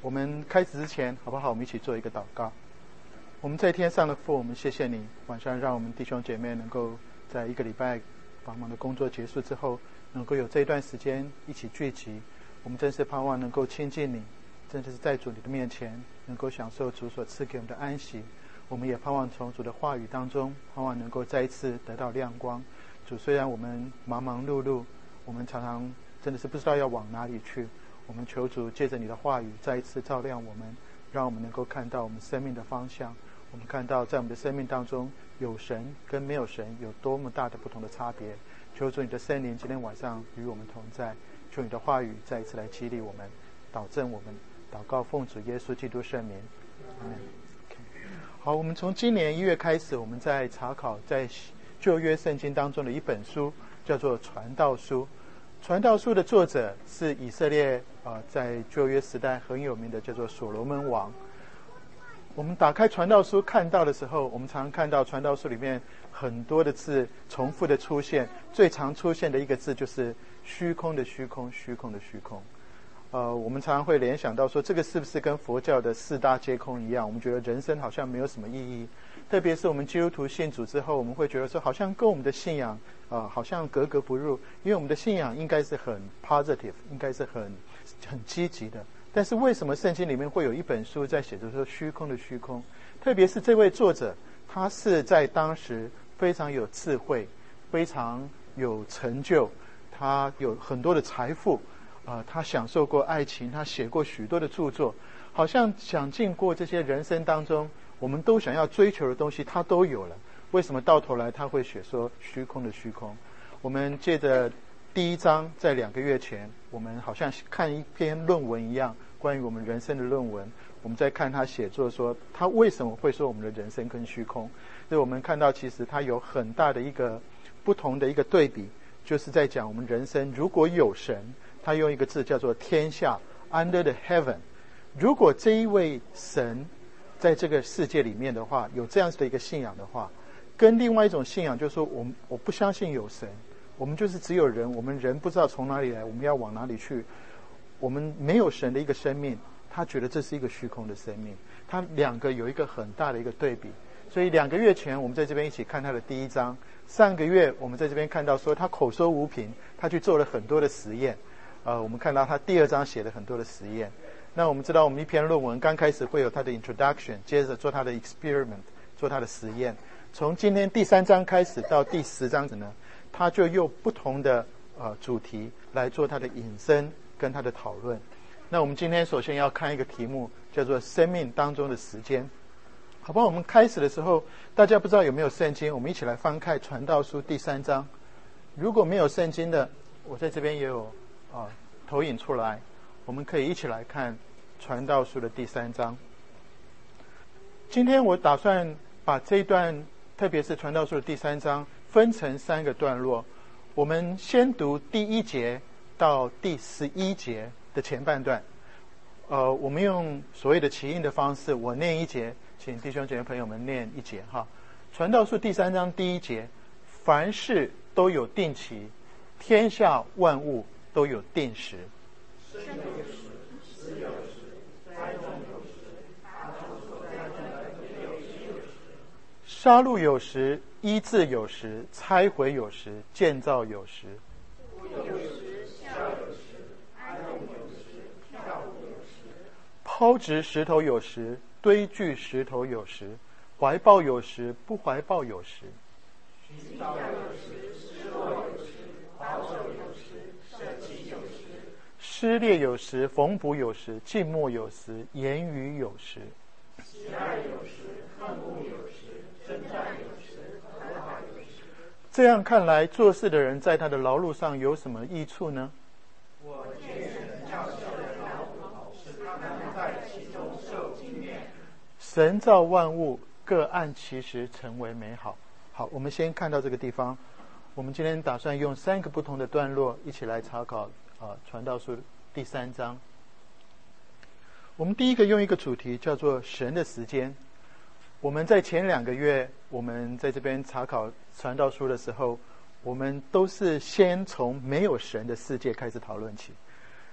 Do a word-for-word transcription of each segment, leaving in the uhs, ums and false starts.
我们开始之前，好不好？我们一起做一个祷告。我们在天上的父，我们谢谢你，晚上让我们弟兄姐妹能够在一个礼拜繁忙的工作结束之后，能够有这一段时间一起聚集。我们真是盼望能够亲近你，真的是在主你的面前，能够享受主所赐给我们的安息。我们也盼望从主的话语当中，盼望能够再一次得到亮光。主，虽然我们忙忙碌碌，我们常常真的是不知道要往哪里去，我们求主借着你的话语再一次照亮我们，让我们能够看到我们生命的方向。我们看到在我们的生命当中，有神跟没有神有多么大的不同的差别。求主你的圣灵今天晚上与我们同在，求你的话语再一次来激励我们，导正我们。祷告奉主耶稣基督圣名，阿们。好，我们从今年一月开始，我们在查考在旧约圣经当中的一本书，叫做传道书。传道书的作者是以色列啊、呃，在旧约时代很有名的叫做所罗门王。我们打开传道书看到的时候，我们常常看到传道书里面很多的字重复的出现，最常出现的一个字就是虚空的虚空，虚空的虚空。呃，我们常常会联想到说，这个是不是跟佛教的四大皆空一样？我们觉得人生好像没有什么意义，特别是我们基督徒信主之后，我们会觉得说，好像跟我们的信仰啊、呃，好像格格不入，因为我们的信仰应该是很 positive， 应该是很很积极的。但是为什么圣经里面会有一本书在写着说虚空的虚空？特别是这位作者，他是在当时非常有智慧，非常有成就，他有很多的财富。啊、呃，他享受过爱情，他写过许多的著作，好像想尽过这些人生当中我们都想要追求的东西，他都有了。为什么到头来他会写说虚空的虚空？我们借着第一章，在两个月前，我们好像看一篇论文一样，关于我们人生的论文。我们在看他写作说，他为什么会说我们的人生跟虚空？所以我们看到，其实他有很大的一个不同的一个对比，就是在讲我们人生如果有神。他用一个字叫做天下 under the heaven。 如果这一位神在这个世界里面的话，有这样子的一个信仰的话，跟另外一种信仰就是说，我我不相信有神，我们就是只有人，我们人不知道从哪里来，我们要往哪里去，我们没有神的一个生命，他觉得这是一个虚空的生命。他两个有一个很大的一个对比。所以两个月前我们在这边一起看他的第一章，上个月我们在这边看到说他口说无凭，他去做了很多的实验。呃，我们看到他第二章写了很多的实验。那我们知道，我们一篇论文刚开始会有他的 introduction， 接着做他的 experiment， 做他的实验。从今天第三章开始到第十章子呢，他就用不同的呃主题来做他的引申跟他的讨论。那我们今天首先要看一个题目，叫做生命当中的时间。好不好？我们开始的时候，大家不知道有没有圣经？我们一起来翻开传道书第三章。如果没有圣经的，我在这边也有啊，投影出来，我们可以一起来看传道书的第三章。今天我打算把这一段，特别是传道书的第三章，分成三个段落。我们先读第一节到第十一节的前半段。呃，我们用所谓的起印的方式，我念一节，请弟兄姐妹朋友们念一节哈。传道书第三章第一节：凡事都有定期，天下万物都有定时。 生有时，死有时，栽种有时，他所栽种的也有时有时。 杀戮有时，医治有时，拆毁有时，建造有时。 哭有时，笑有时，哀痛有时，跳舞有时。 抛掷石头有时，堆聚石头有时，怀抱有时，不怀抱有时。 寻找有时，失落有时，保守有时，舍弃有时。 撕裂有时，缝补有时，静默有时，言语有时。 喜爱有时，恨恶有时，征战有时，和好有时。 这样看来，做事的人在他的劳碌上有什么益处呢？ 我见神叫世人劳苦，使他们在其中受经验。 神造万物，各按其时成为美好。好，我们先看到这个地方。我们今天打算用三个不同的段落一起来查考啊，传道书第三章。我们第一个用一个主题叫做神的时间。我们在前两个月我们在这边查考传道书的时候，我们都是先从没有神的世界开始讨论起。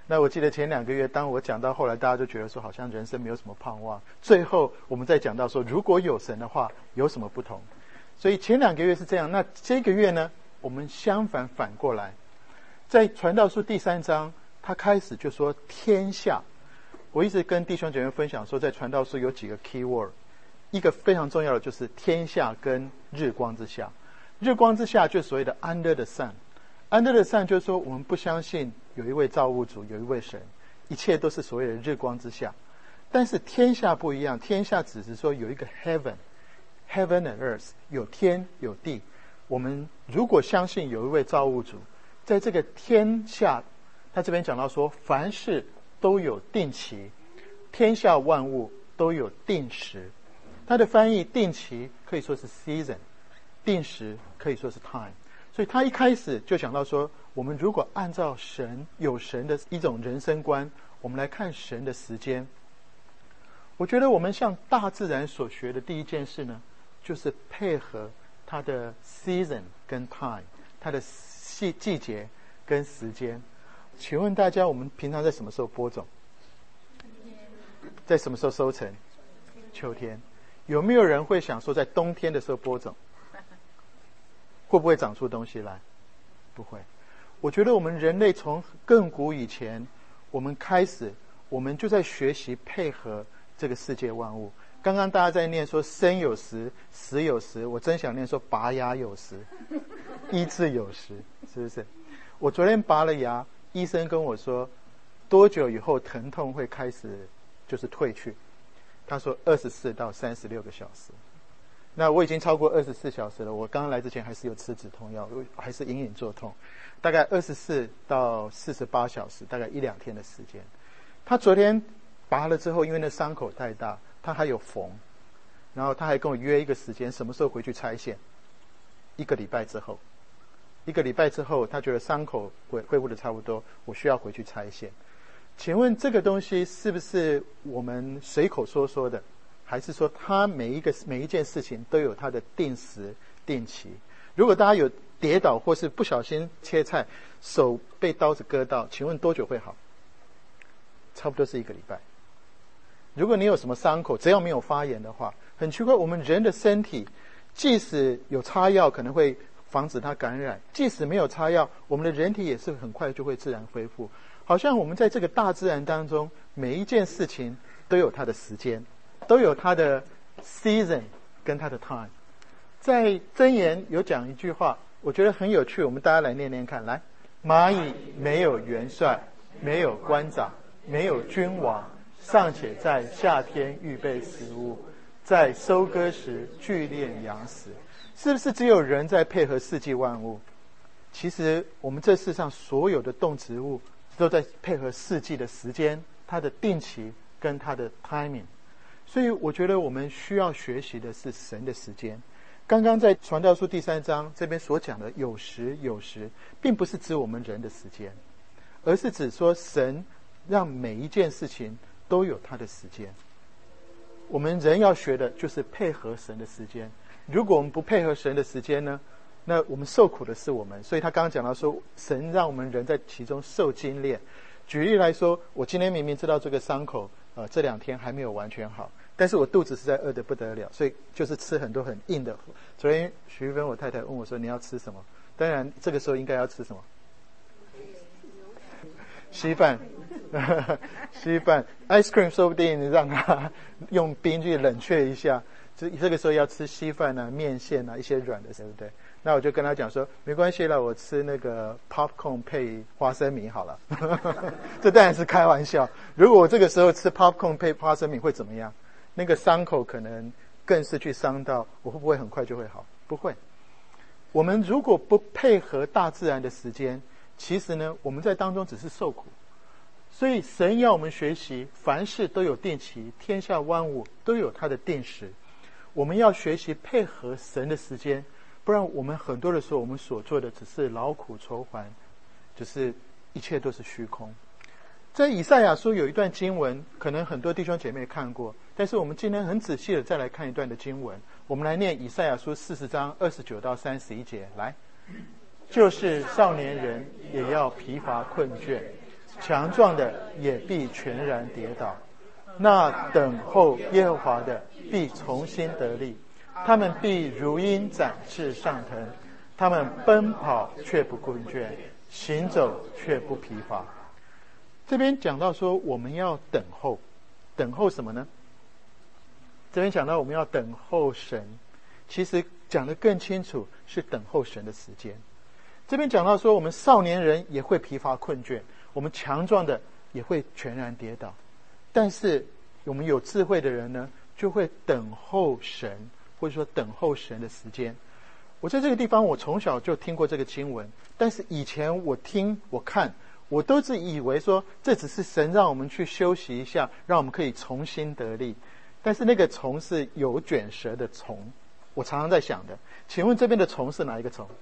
那我记得前两个月当我讲到后来，大家就觉得说好像人生没有什么盼望，最后我们再讲到说如果有神的话有什么不同。所以前两个月是这样，那这个月呢我们相反反过来，在传道书第三章他开始就说天下。我一直跟弟兄姐妹分享说，在传道书有几个 key word， 一个非常重要的就是天下跟日光之下。日光之下就是所谓的 under the sun， under the sun 就是说我们不相信有一位造物主，有一位神，一切都是所谓的日光之下。但是天下不一样，天下只是说有一个 heaven heaven and earth， 有天有地。我们如果相信有一位造物主，在这个天下，他这边讲到说凡事都有定期，天下万物都有定时。他的翻译定期可以说是 season， 定时可以说是 time。 所以他一开始就讲到说，我们如果按照神有神的一种人生观，我们来看神的时间，我觉得我们向大自然所学的第一件事呢，就是配合它的 season 跟 time， 它的季季节跟时间。请问大家，我们平常在什么时候播种？在什么时候收成？秋天。有没有人会想说在冬天的时候播种？会不会长出东西来？不会。我觉得我们人类从亘古以前，我们开始我们就在学习配合这个世界万物。刚刚大家在念说生有时，死有时，我真想念说拔牙有时，医治有时，是不是？我昨天拔了牙，医生跟我说多久以后疼痛会开始就是退去，他说二十四到三十六个小时。那我已经超过二十四小时了，我刚刚来之前还是有吃止痛药，还是隐隐作痛，大概二十四到四十八小时，大概一两天的时间。他昨天拔了之后，因为那伤口太大，他还有缝，然后他还跟我约一个时间，什么时候回去拆线，一个礼拜之后。一个礼拜之后，他觉得伤口恢恢复的差不多，我需要回去拆线。请问这个东西是不是我们随口说说的，还是说他每一个每一件事情都有它的定时定期？如果大家有跌倒或是不小心切菜，手被刀子割到，请问多久会好？差不多是一个礼拜。如果你有什么伤口，只要没有发炎的话，很奇怪，我们人的身体即使有擦药可能会防止它感染，即使没有擦药，我们的人体也是很快就会自然恢复。好像我们在这个大自然当中，每一件事情都有它的时间，都有它的 season 跟它的 time。 在箴言有讲一句话，我觉得很有趣，我们大家来念念看。来，蚂蚁没有元帅，没有官长，没有君王，尚且在夏天预备食物，在收割时聚敛粮食。是不是只有人在配合四季万物？其实我们这世上所有的动植物都在配合四季的时间，它的定期跟它的 timing。 所以我觉得我们需要学习的是神的时间。刚刚在传道书第三章这边所讲的有时有时，并不是指我们人的时间，而是指说神让每一件事情都有它的时间。我们人要学的就是配合神的时间。如果我们不配合神的时间呢，那我们受苦的是我们。所以他刚刚讲到说，神让我们人在其中受精炼。举例来说，我今天明明知道这个伤口呃这两天还没有完全好，但是我肚子实在饿得不得了，所以就是吃很多很硬的。昨天徐玉芬我太太问我说你要吃什么，当然这个时候应该要吃什么？稀饭稀饭 ice cream 说不定让他用冰去冷却一下，这个时候要吃稀饭啊、面线啊，一些软的，对不对？那我就跟他讲说，没关系了，我吃那个 popcorn 配花生米好了。这当然是开玩笑。如果我这个时候吃 popcorn 配花生米会怎么样？那个伤口可能更是去伤到，我会不会很快就会好？不会。我们如果不配合大自然的时间，其实呢，我们在当中只是受苦。所以神要我们学习，凡事都有定期，天下万物都有它的定时。我们要学习配合神的时间，不然我们很多的时候，我们所做的只是劳苦愁烦，就是一切都是虚空。在以赛亚书有一段经文，可能很多弟兄姐妹看过，但是我们今天很仔细的再来看一段的经文。我们来念以赛亚书四十章二十九到三十一节。来，就是少年人也要疲乏困倦， 强壮的也必全然跌倒。那等候耶和华的必重新得力，他们必如鹰展翅上腾，他们奔跑却不困倦，行走却不疲乏。这边讲到说我们要等候，等候什么呢？这边讲到我们要等候神，其实讲得更清楚，是等候神的时间。这边讲到说我们少年人也会疲乏困倦，我们强壮的也会全然跌倒，但是我们有智慧的人呢，就会等候神，或者说等候神的时间。我在这个地方我从小就听过这个经文，但是以前我听我看我都是以为说这只是神让我们去休息一下，让我们可以重新得力，但是那个虫是有卷舌的虫，我常常在想的，请问这边的虫是哪一个虫？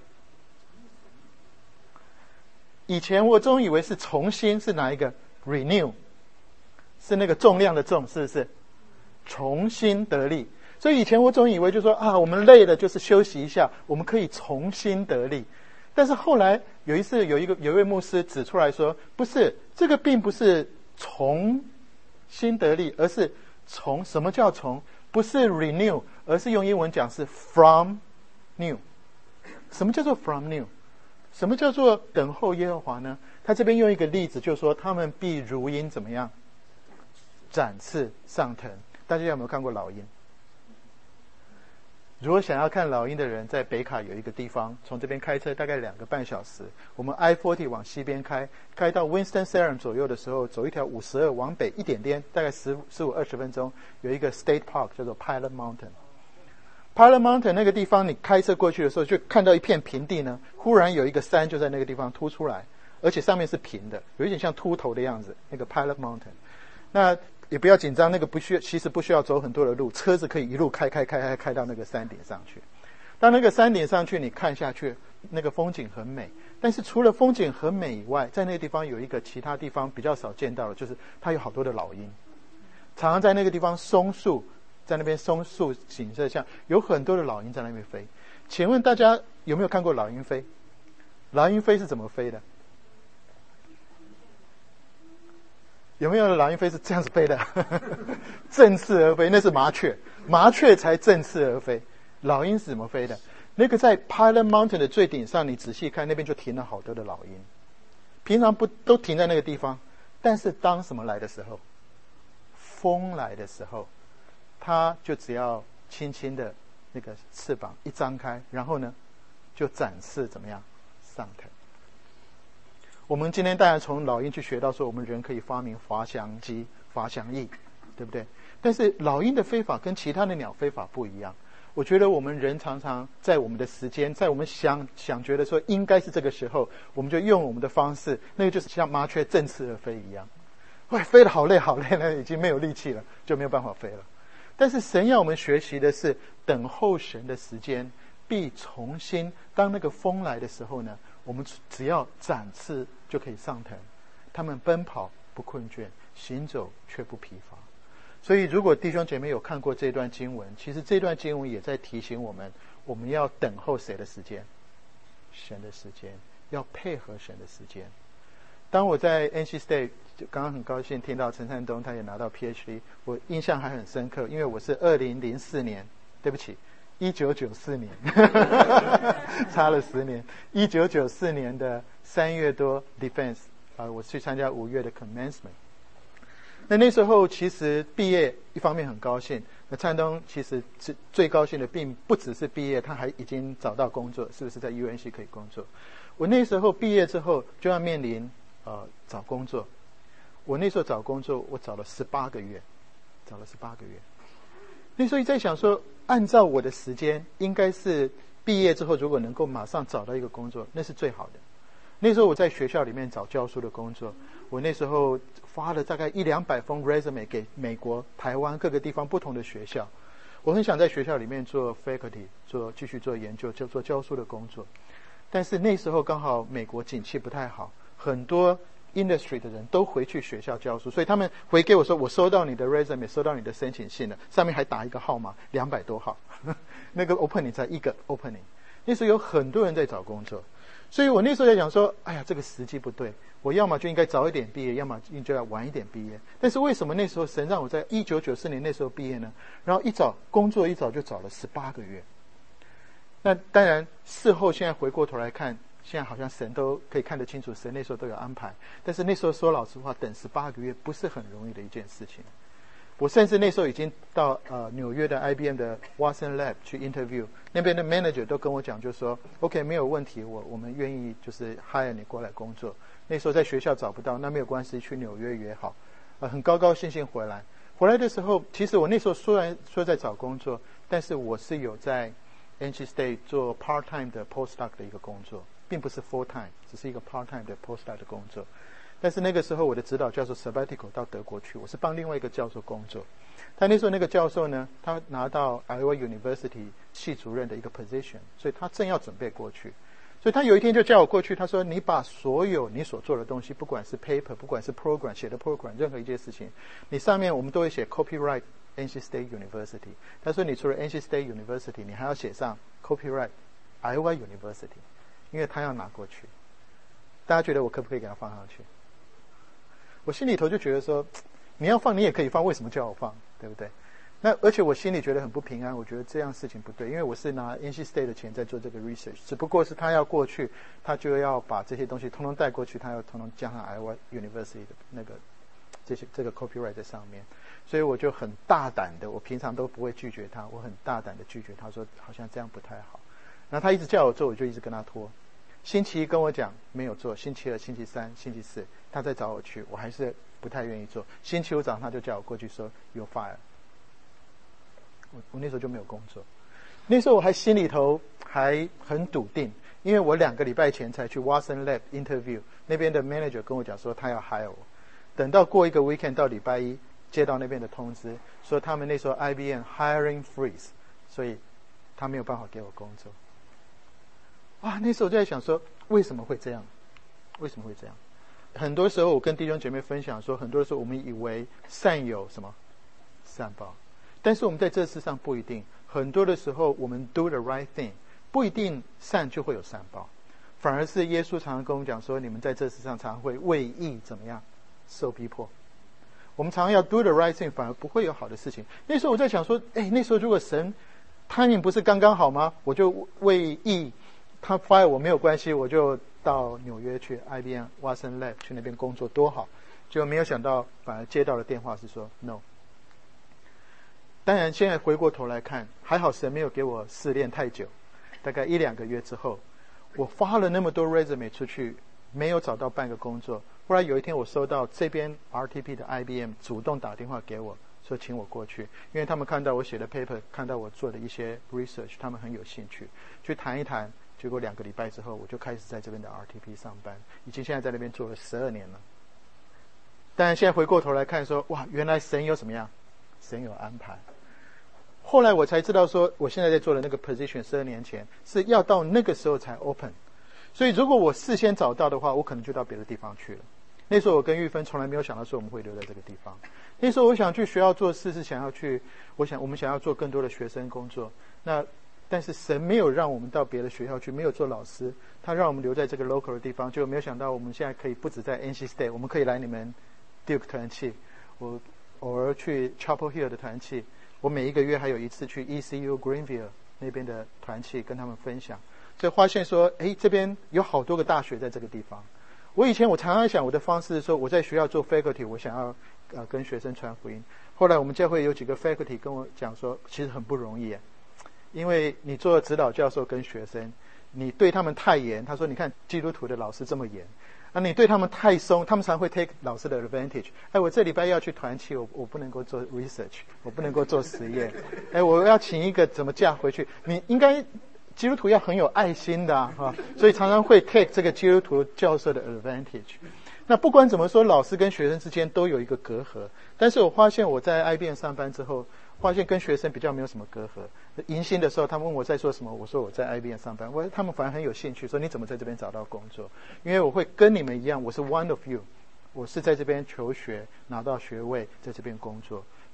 以前我总以为是重新，是哪一个 renew， 是那个重量的重，是不是重新得力？所以以前我总以为就说啊，我们累了就是休息一下，我们可以重新得力。但是后来有一次有一个有一位牧师指出来说，不是，这个并不是重新得力，而是从，什么叫从？不是 renew， 而是用英文讲是 from new。 什么叫做 from new？ 什么叫做等候耶和华呢？他这边用一个例子，就是说他们必如鹰怎么样展翅上腾。大家有没有看过老鹰？如果想要看老鹰的人，在北卡有一个地方，从这边开车大概两个半小时，我们 I 四十 往西边开，开到 Winston-Salem 左右的时候，走一条五十二往北一点点，大概十五二十分钟，有一个 State Park 叫做 Pilot Mountain。Pilot Mountain 那个地方，你开车过去的时候，就看到一片平地呢，忽然有一个山就在那个地方凸出来，而且上面是平的，有一点像秃头的样子，那个 Pilot Mountain。那也不要紧张，那个不需要，其实不需要走很多的路，车子可以一路开开开开开到那个山顶上去。到那个山顶上去，你看下去，那个风景很美。但是除了风景很美以外，在那个地方有一个其他地方比较少见到的，就是它有好多的老鹰，常常在那个地方松树，在那边松树景色下，有很多的老鹰在那边飞。请问大家有没有看过老鹰飞？老鹰飞是怎么飞的？有没有老鹰飞是这样子飞的？振翅而飞，那是麻雀，麻雀才振翅而飞。老鹰是怎么飞的？那个在 Pilot Mountain 的最顶上，你仔细看，那边就停了好多的老鹰。平常不都停在那个地方，但是当什么来的时候，风来的时候，它就只要轻轻的那个翅膀一张开，然后呢，就展翅怎么样上腾。我们今天当然从老鹰去学到说，我们人可以发明滑翔机、滑翔翼，对不对？但是老鹰的飞法跟其他的鸟飞法不一样。我觉得我们人常常在我们的时间，在我们想想觉得说应该是这个时候，我们就用我们的方式，那个就是像麻雀振翅而飞一样。喂，飞得好累好累了，已经没有力气了，就没有办法飞了。但是神要我们学习的是等候神的时间，必重新，当那个风来的时候呢，我们只要展翅就可以上腾，他们奔跑不困倦，行走却不疲乏。所以如果弟兄姐妹有看过这段经文，其实这段经文也在提醒我们，我们要等候谁的时间？神的时间，要配合神的时间。当我在 N C State 刚刚很高兴听到陈善东他也拿到 P H D， 我印象还很深刻，因为我是二零零四年，对不起一九九四年差了十年，一九九四年的三月多 Defense 啊、呃，我去参加五月的 Commencement。那那时候其实毕业一方面很高兴，那灿东其实是最高兴的并不只是毕业，他还已经找到工作，是不是在 U N C 可以工作？我那时候毕业之后就要面临呃找工作，我那时候找工作我找了十八个月，找了十八个月。那时候在想说，按照我的时间，应该是毕业之后如果能够马上找到一个工作，那是最好的。那时候我在学校里面找教书的工作，我那时候发了大概一两百封 resume 给美国、台湾各个地方不同的学校。我很想在学校里面做 faculty， 做继续做研究，就做教书的工作。但是那时候刚好美国景气不太好，很多 industry 的人都回去学校教书，所以他们回给我说，我收到你的 resume， 收到你的申请信了，上面还打一个号码，两百多号，那个 opening 才一个 opening。那时候有很多人在找工作， 所以我那时候在想说，哎呀，这个时机不对，我要么就应该早一点毕业，要么就要晚一点毕业。但是为什么那时候神让我在一九九四年那时候毕业呢？然后一找工作一找就找了十八个月。那当然事后现在回过头来看，现在好像神都可以看得清楚，神那时候都有安排。但是那时候说老实话，等十八个月不是很容易的一件事情。我甚至那时候已经到呃纽约的 I B M 的 Watson Lab 去 interview， 那边的 manager 都跟我讲，就说 OK 没有问题，我我们愿意就是 hire 你过来工作。那时候在学校找不到，那没有关系，去纽约也好，呃很高高兴兴回来。回来的时候，其实我那时候虽然说在找工作，但是我是有在 N C State 做 part time 的 postdoc 的一个工作，并不是 full time， 只是一个 part time 的 postdoc 的工作。但是那个时候我的指导教授 sabbatical 到德国去，我是帮另外一个教授工作。他那时候那个教授呢，他拿到 Iowa University 系主任的一个 position， 所以他正要准备过去。所以他有一天就叫我过去，他说你把所有你所做的东西，不管是 paper， 不管是 program 写的 program， 任何一件事情，你上面我们都会写 copyright N C State University。他说你除了 N C State University， 你还要写上 copyright Iowa University， 因为他要拿过去。大家觉得我可不可以给他放上去？我心里头就觉得说，你要放你也可以放，为什么叫我放，对不对？那而且我心里觉得很不平安，我觉得这样事情不对，因为我是拿 N C State 的钱在做这个 research， 只不过是他要过去，他就要把这些东西通通带过去，他要通通加上 Iowa University 的那个这些这个 copyright 在上面，所以我就很大胆的，我平常都不会拒绝他，我很大胆的拒绝他，说好像这样不太好。然后他一直叫我做，我就一直跟他拖。星期一跟我讲没有做，星期二、星期三、星期四他再找我去，我还是不太愿意做。星期五早上他就叫我过去说 You're fired。我我那时候就没有工作，那时候我还心里头还很笃定，因为我两个礼拜前才去 Watson Lab interview， 那边的 manager 跟我讲说他要 hire 我。等到过一个 weekend 到礼拜一接到那边的通知，说他们那时候 I B M hiring freeze， 所以他没有办法给我工作。啊，那时候我就在想说，为什么会这样？为什么会这样？很多时候我跟弟兄姐妹分享说，很多时候我们以为善有什么善报，但是我们在这世上不一定。很多的时候我们 do the right thing， 不一定善就会有善报，反而是耶稣常常跟我们讲说，你们在这世上常常会为义怎么样受逼迫。我们常常要 do the right thing， 反而不会有好的事情。那时候我在想说，哎，那时候如果神 timing 不是刚刚好吗？我就为义。他 fire 我没有关系，我就到纽约去 I B M Watson Lab 去那边工作多好，就没有想到反而接到的电话是说 no。 当然现在回过头来看，还好神没有给我试炼太久，大概一两个月之后，我发了那么多 resume 出去，没有找到半个工作。后来有一天我收到这边 R T P 的 I B M 主动打电话给我说请我过去，因为他们看到我写的 paper， 看到我做的一些 research， 他们很有兴趣去谈一谈。结果两个礼拜之后，我就开始在这边的 R T P 上班，已经现在在那边做了十二年了。但现在回过头来看说，哇，原来神有什么样？神有安排。后来我才知道说，我现在在做的那个 position 十二年前是要到那个时候才 open， 所以如果我事先找到的话，我可能就到别的地方去了。那时候我跟玉芬从来没有想到说我们会留在这个地方。那时候我想去学校做事，是想要去，我想我们想要做更多的学生工作。那但是神没有让我们到别的学校去，没有做老师，他让我们留在这个 local 的地方，就没有想到我们现在可以不止在 N C State， 我们可以来你们 Duke 团契，我偶尔去 Chapel Hill 的团契，我每一个月还有一次去 E C U Greenville 那边的团契跟他们分享，所以发现说，哎，这边有好多个大学在这个地方。我以前我常常想我的方式是说，我在学校做 faculty， 我想要呃跟学生传福音。后来我们教会有几个 faculty 跟我讲说，其实很不容易耶，因为你做指导教授跟学生，你对他们太严，他说你看基督徒的老师这么严，啊，你对他们太松，他们常会 take 老师的 advantage。哎，我这礼拜要去团契，我我不能够做 research， 我不能够做实验。哎，我要请一个怎么假回去？你应该基督徒要很有爱心的啊，啊所以常常会 take 这个基督徒教授的 advantage。那不管怎么说，老师跟学生之间都有一个隔阂。但是我发现我在 I B M 上班之后，发现跟学生比较没有什么隔阂。迎新的时候，他们问我在做什么，我说我在 I B M 上班。我他们反而很有兴趣，说你怎么在这边找到工作？因为我会跟你们一样，我是 one of you， 我是在这边求学，拿到学位，在这边工作。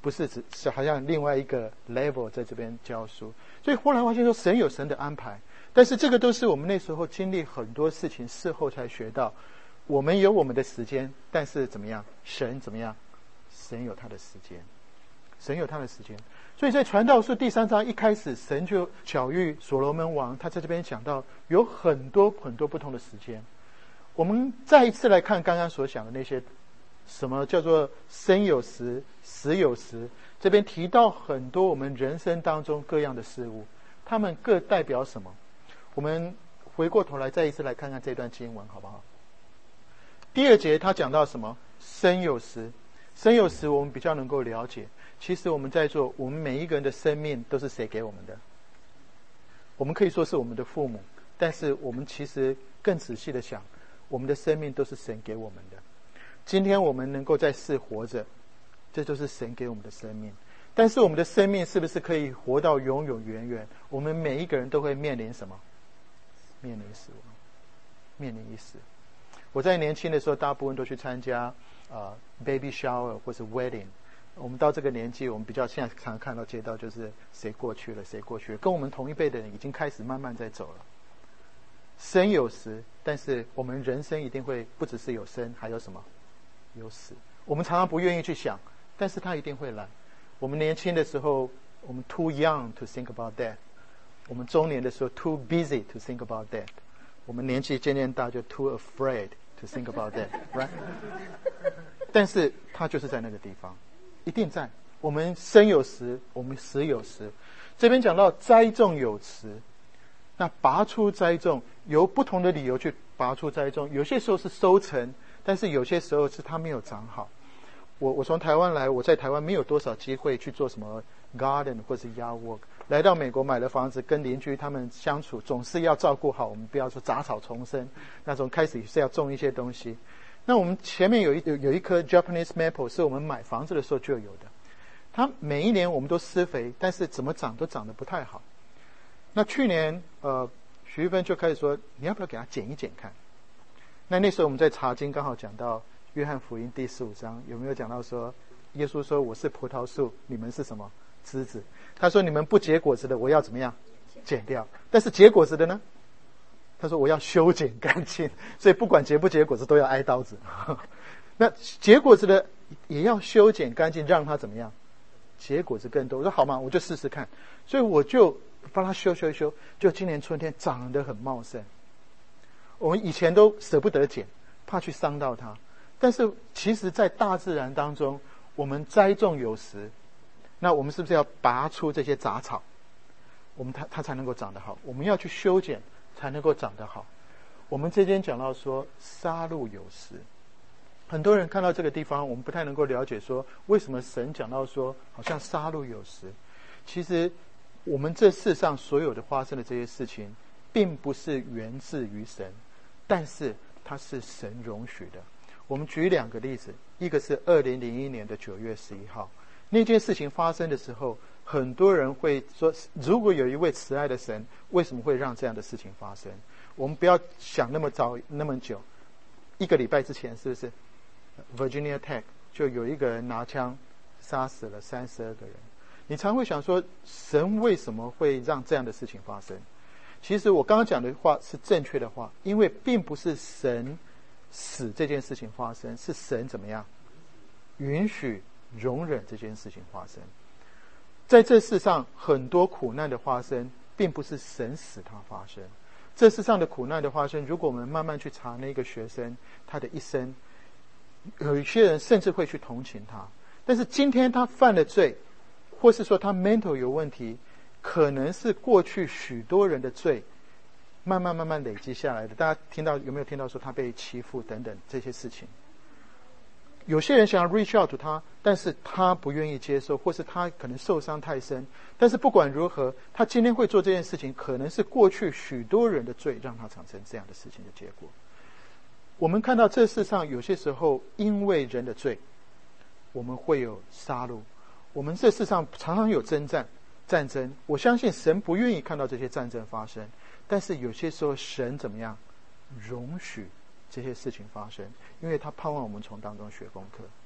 不是只是好像另外一个 level 在这边教书。所以后来发现说神有神的安排，但是这个都是我们那时候经历很多事情事后才学到，我们有我们的时间，但是怎么样，神怎么样，神有他的时间，神有他的时间。所以在传道书第三章一开始，神就巧遇所罗门王，他在这边讲到有很多很多不同的时间。我们再一次来看刚刚所讲的那些什么叫做生有时，死有时，这边提到很多我们人生当中各样的事物，他们各代表什么。我们回过头来再一次来看看这段经文好不好。第二节他讲到什么，生有时。生有时我们比较能够了解，其实我们在座我们每一个人的生命都是谁给我们的？我们可以说是我们的父母，但是我们其实更仔细的想，我们的生命都是神给我们的。今天我们能够在世活着，这就是神给我们的生命。但是我们的生命是不是可以活到永永远远？我们每一个人都会面临什么？面临死亡，面临一死。我在年轻的时候大部分都去参加呃 baby shower 或是 wedding。我们到这个年纪，我们比较现在常常看到街道就是谁过去了谁过去了，跟我们同一辈的人已经开始慢慢在走了。生有时，但是我们人生一定会不只是有生，还有什么？有死。我们常常不愿意去想，但是它一定会来。我们年轻的时候，我们 too young to think about death。我们中年的时候 too busy to think about death。我们年纪渐渐大就 too afraid to think about death， right？ 但是它就是在那个地方，一定在。我们生有时，我们死有时。这边讲到栽种有时，那拔出栽种，由不同的理由去拔出栽种，有些时候是收成，但是有些时候是它没有长好。我我从台湾来，我在台湾没有多少机会去做什么 garden 或是 yard work。来到美国买了房子，跟邻居他们相处，总是要照顾好我们，不要说杂草丛生，那种开始是要种一些东西。那我们前面有一有有一棵 Japanese maple 是我们买房子的时候就有的，它每一年我们都施肥，但是怎么长都长得不太好。那去年呃许玉芬就开始说，你要不要给它剪一剪看？那那时候我们在查经刚好讲到约翰福音第十五章，有没有讲到说耶稣说我是葡萄树，你们是什么？枝子。他说你们不结果子的我要怎么样？剪掉。但是结果子的呢？他说我要修剪干净。所以不管结不结果子都要挨刀子。那结果子的也要修剪干净，让它怎么样？结果子更多。我说好吗？我就试试看。所以我就帮他修修一修，就今年春天长得很茂盛。我们以前都舍不得剪，怕去伤到它。但是其实在大自然当中，我们栽种有时，那我们是不是要拔出这些杂草，我们它它才能够长得好？我们要去修剪才能够长得好。我们这边讲到说杀戮有时，很多人看到这个地方，我们不太能够了解说为什么神讲到说好像杀戮有时。其实我们这世上所有的发生的这些事情，并不是源自于神，但是它是神容许的。我们举两个例子，一个是二零零一年的九月十一号，那件事情发生的时候，很多人会说，如果有一位慈爱的神，为什么会让这样的事情发生？我们不要想那么早那么久，一个礼拜之前是不是 Virginia Tech 就有一个人拿枪杀死了三十二个人。你常会想说，神为什么会让这样的事情发生？其实我刚刚讲的话是正确的话，因为并不是神使这件事情发生，是神怎么样允许容忍这件事情发生。在这世上很多苦难的发生，并不是神使它发生。这世上的苦难的发生，如果我们慢慢去查那个学生他的一生，有一些人甚至会去同情他，但是今天他犯了罪，或是说他 mental 有问题，可能是过去许多人的罪慢慢慢慢累积下来的。大家听到有没有听到说他被欺负等等这些事情？有些人想要 reach out to 他，但是他不愿意接受，或是他可能受伤太深。但是不管如何，他今天会做这件事情，可能是过去许多人的罪让他产生这样的事情的结果。我们看到这世上有些时候因为人的罪，我们会有杀戮，我们这世上常常有征战战争。我相信神不愿意看到这些战争发生，但是有些时候神怎么样容许这些事情发生，因为他盼望我们从当中学功课。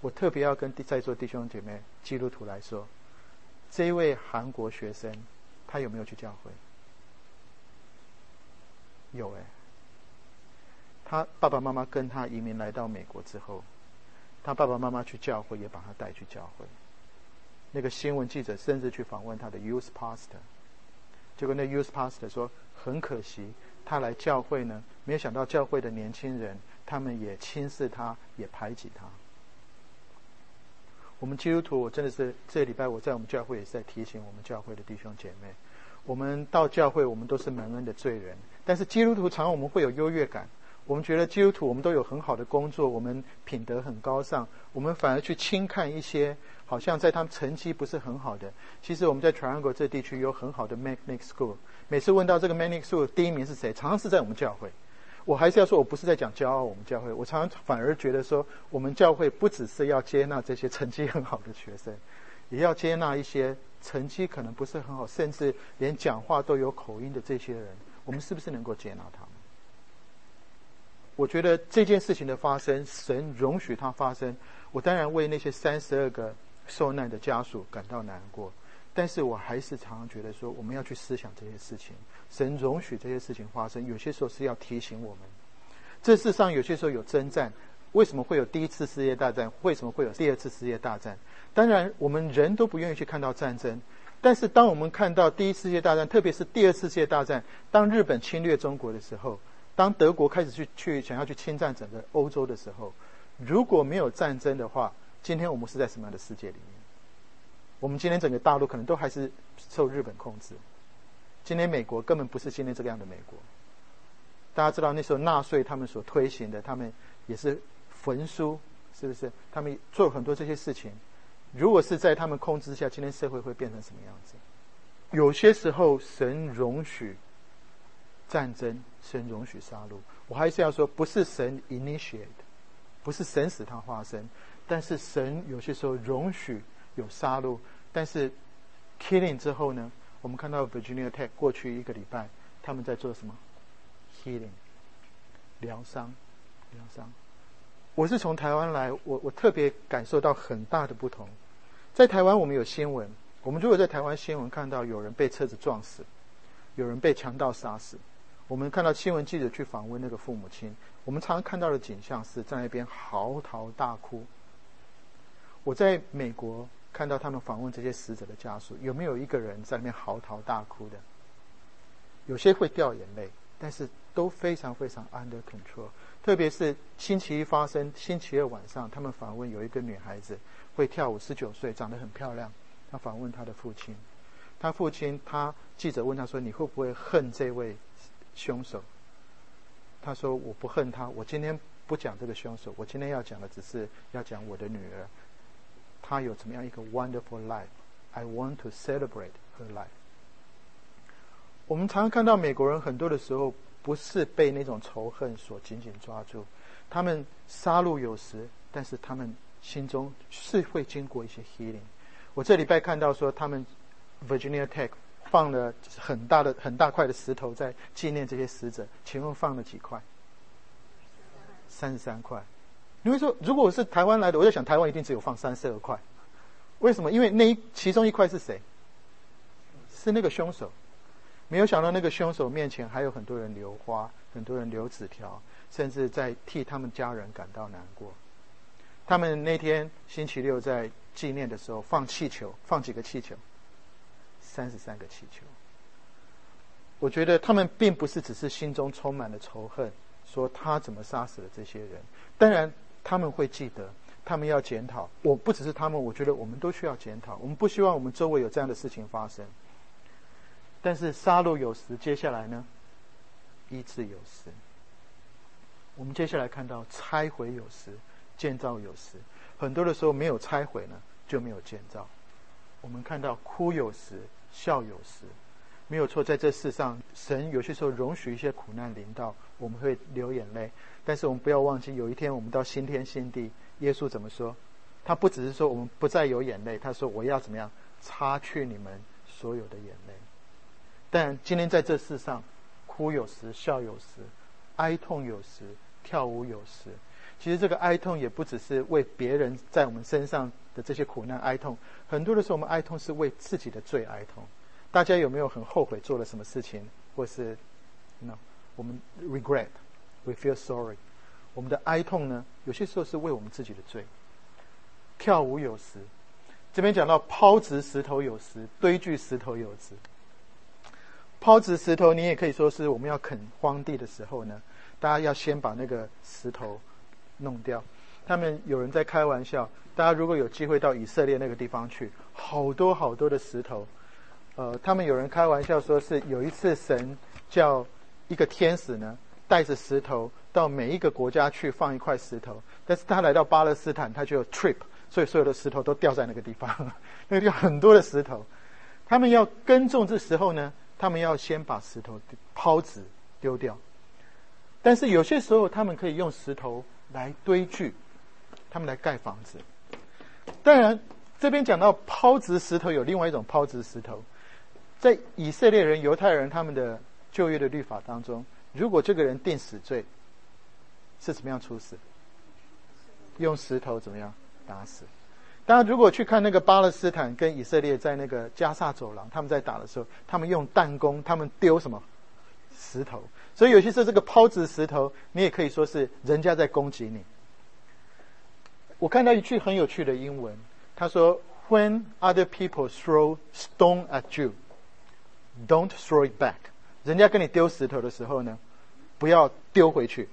我特别要跟在座弟兄姐妹基督徒来说，这一位韩国学生他有没有去教会？有哎，他爸爸妈妈跟他移民来到美国之后，他爸爸妈妈去教会也把他带去教会。那个新闻记者甚至去访问他的 youth pastor， 结果那 youth pastor 说很可惜他来教会呢，没有想到教会的年轻人他们也轻视他，也排挤他。我们基督徒，我真的是这礼拜我在我们教会也是在提醒我们教会的弟兄姐妹，我们到教会我们都是蒙恩的罪人，但是基督徒常常我们会有优越感，我们觉得基督徒我们都有很好的工作，我们品德很高尚，我们反而去轻看一些好像在他们成绩不是很好的。其实我们在 Triangle 这地区有很好的 Magnet School， 每次问到这个 Magnet School 第一名是谁，常常是在我们教会。我还是要说，我不是在讲骄傲我们教会，我常常反而觉得说，我们教会不只是要接纳这些成绩很好的学生，也要接纳一些成绩可能不是很好，甚至连讲话都有口音的这些人，我们是不是能够接纳他们？我觉得这件事情的发生，神容许它发生，我当然为那些三十二个受难的家属感到难过，但是我还是常常觉得说，我们要去思想这些事情。神容许这些事情发生，有些时候是要提醒我们，这世上有些时候有征战。为什么会有第一次世界大战？为什么会有第二次世界大战？当然我们人都不愿意去看到战争，但是当我们看到第一次世界大战，特别是第二次世界大战，当日本侵略中国的时候，当德国开始去去想要去侵占整个欧洲的时候，如果没有战争的话，今天我们是在什么样的世界里面？我们今天整个大陆可能都还是受日本控制。今天美国根本不是今天这个样的美国。大家知道那时候纳粹他们所推行的，他们也是焚书，是不是？他们做很多这些事情，如果是在他们控制之下，今天社会会变成什么样子？有些时候神容许战争，神容许杀戮，我还是要说，不是神 initiate， 不是神使它发生，但是神有些时候容许有杀戮。但是 killing 之后呢，我们看到 Virginia Tech 过去一个礼拜他们在做什么？ healing， 疗伤疗伤。我是从台湾来，我我特别感受到很大的不同。在台湾我们有新闻，我们如果在台湾新闻看到有人被车子撞死，有人被强盗杀死，我们看到新闻记者去访问那个父母亲，我们常常看到的景象是在那边嚎啕大哭。我在美国看到他们访问这些死者的家属，有没有一个人在那边嚎啕大哭的？有些会掉眼泪，但是都非常非常 under control。特别是星期一发生，星期二晚上他们访问有一个女孩子会跳舞，十九岁，长得很漂亮。他访问他的父亲，他父亲他记者问他说，你会不会恨这位凶手？他说，我不恨他，我今天不讲这个凶手，我今天要讲的只是要讲我的女儿，她有怎么样一个 wonderful life， I want to celebrate her life。 我们常常看到美国人很多的时候不是被那种仇恨所紧紧抓住，他们杀戮有时，但是他们心中是会经过一些 healing。 我这礼拜看到说他们 Virginia Tech 放了很大的很大块的石头在纪念这些死者，请问放了几块？三十三块。你会说，如果我是台湾来的，我在想台湾一定只有放三十二块。为什么？因为那一其中一块是谁？是那个凶手。没有想到那个凶手面前还有很多人留花，很多人留纸条，甚至在替他们家人感到难过。他们那天星期六在纪念的时候放气球，放几个气球？三十三个气球。我觉得他们并不是只是心中充满了仇恨，说他怎么杀死了这些人。当然他们会记得，他们要检讨。我不只是他们，我觉得我们都需要检讨。我们不希望我们周围有这样的事情发生。但是杀戮有时，接下来呢，医治有时。我们接下来看到拆毁有时，建造有时。很多的时候没有拆毁呢，就没有建造。我们看到哭有时，笑有时。没有错，在这世上，神有些时候容许一些苦难临到，我们会流眼泪。但是我们不要忘记，有一天我们到新天新地，耶稣怎么说？他不只是说我们不再有眼泪，他说我要怎么样擦去你们所有的眼泪。但今天在这世上，哭有时，笑有时，哀痛有时，跳舞有时。 其实这个哀痛也不只是为别人在我们身上的这些苦难哀痛，很多的时候我们哀痛是为自己的罪哀痛。大家有没有很后悔做了什么事情，或是 you know, 我们 regret we feel sorry， 我们的哀痛呢有些时候是为我们自己的罪。跳舞有时，这边讲到抛掷石头有时，堆聚石头有时。抛掷石头你也可以说是我们要垦荒地的时候呢，大家要先把那个石头弄掉。他们有人在开玩笑，大家如果有机会到以色列那个地方去，好多好多的石头。呃，他们有人开玩笑说是有一次神叫一个天使呢带着石头到每一个国家去放一块石头，但是他来到巴勒斯坦他就有 trip， 所以所有的石头都掉在那个地方，那个地方很多的石头。他们要耕种这时候呢，他们要先把石头抛掷丢掉，但是有些时候他们可以用石头来堆聚，他们来盖房子。当然这边讲到抛掷石头有另外一种抛掷石头，在以色列人犹太人他们的旧约的律法当中，如果这个人定死罪是怎么样处死？用石头怎么样打死。当然如果去看那个巴勒斯坦跟以色列在那个加萨走廊他们在打的时候，他们用弹弓，他们丢什么石头。所以有些时候这个抛掷石头你也可以说是人家在攻击你。我看到一句很有趣的英文，他说 When other people throw stone at you, don't throw it back。 人家跟你丢石头的时候呢，不要丢回去，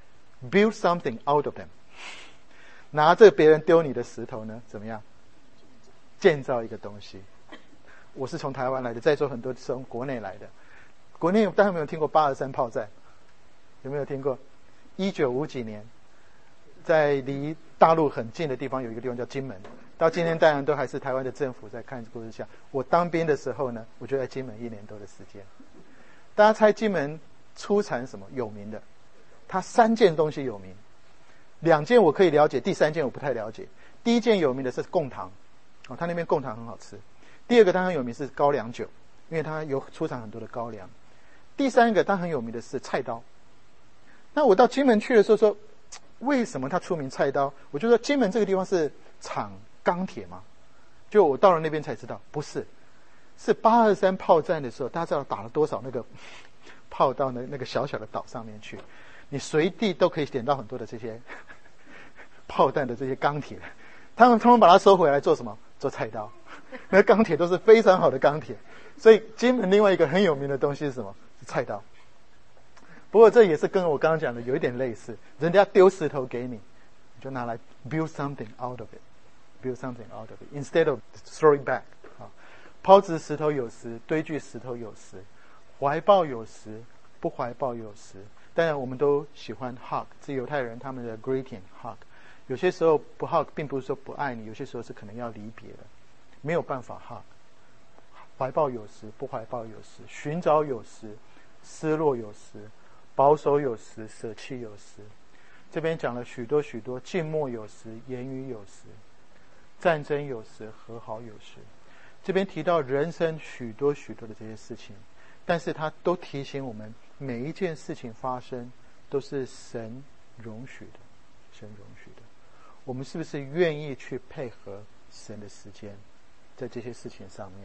build something out of them。 拿着别人丢你的石头呢，怎么样建造一个东西。我是从台湾来的，在座很多是从国内来的。国内大家有没有听过八二三炮战？有没有听过？一九五几年，在离大陆很近的地方有一个地方叫金门，到今天当然都还是台湾的政府在看顾之下。我当兵的时候呢，我就在金门一年多的时间。大家猜金门出产什么有名的？它三件东西有名，两件我可以了解，第三件我不太了解。第一件有名的是贡糖，哦，它那边贡糖很好吃。第二个当然有名是高粱酒，因为它有出产很多的高粱。第三个当然很有名的是菜刀。那我到金门去的时候说，为什么它出名菜刀？我就说金门这个地方是产钢铁吗？就我到了那边才知道，不是，是八二三炮战的时候，大家知道打了多少那个炮到那那个小小的岛上面去，你随地都可以点到很多的这些炮弹的这些钢铁，他们他们把它收回来做什么？做菜刀。那钢铁都是非常好的钢铁，所以金门另外一个很有名的东西是什么？是菜刀。不过这也是跟我刚刚讲的有一点类似，人家丢石头给你，你就拿来 build something out of it， build something out of it instead of throwing back。 抛掷石头有时，堆聚石头有时，怀抱有时，不怀抱有时。当然我们都喜欢 hug， 是犹太人他们的 greeting hug。有些时候不 hug 并不是说不爱你，有些时候是可能要离别的，没有办法 hug。 怀抱有时，不怀抱有时，寻找有时，失落有时，保守有时，舍弃有时。这边讲了许多许多，静默有时，言语有时，战争有时，和好有时。这边提到人生许多许多的这些事情，但是他都提醒我们，每一件事情发生都是神容许的，神容许的。我们是不是愿意去配合神的时间在这些事情上面？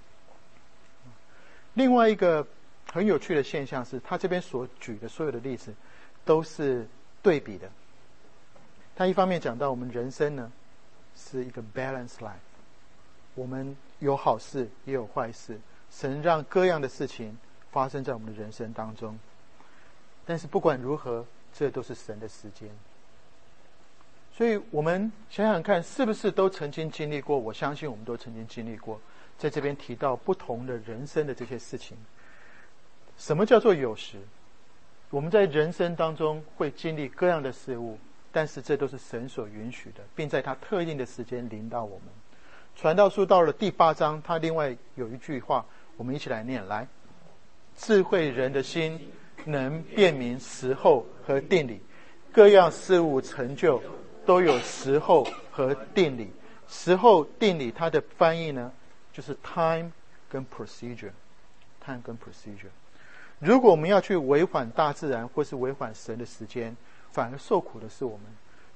另外一个很有趣的现象是，他这边所举的所有的例子都是对比的。他一方面讲到我们人生呢是一个 balanced life， 我们有好事也有坏事，神让各样的事情发生在我们的人生当中，但是不管如何，这都是神的时间。所以我们想想看，是不是都曾经经历过？我相信我们都曾经经历过。在这边提到不同的人生的这些事情，什么叫做有时？我们在人生当中会经历各样的事物，但是这都是神所允许的，并在他特定的时间临到我们。传道书到了第八章，他另外有一句话，我们一起来念。来，智慧人的心能辨明时候和定理，各样事物成就都有时候和定理。时候定理它的翻译呢，就是 time 跟 procedure， time 跟 procedure。 如果我们要去违反大自然或是违反神的时间，反而受苦的是我们。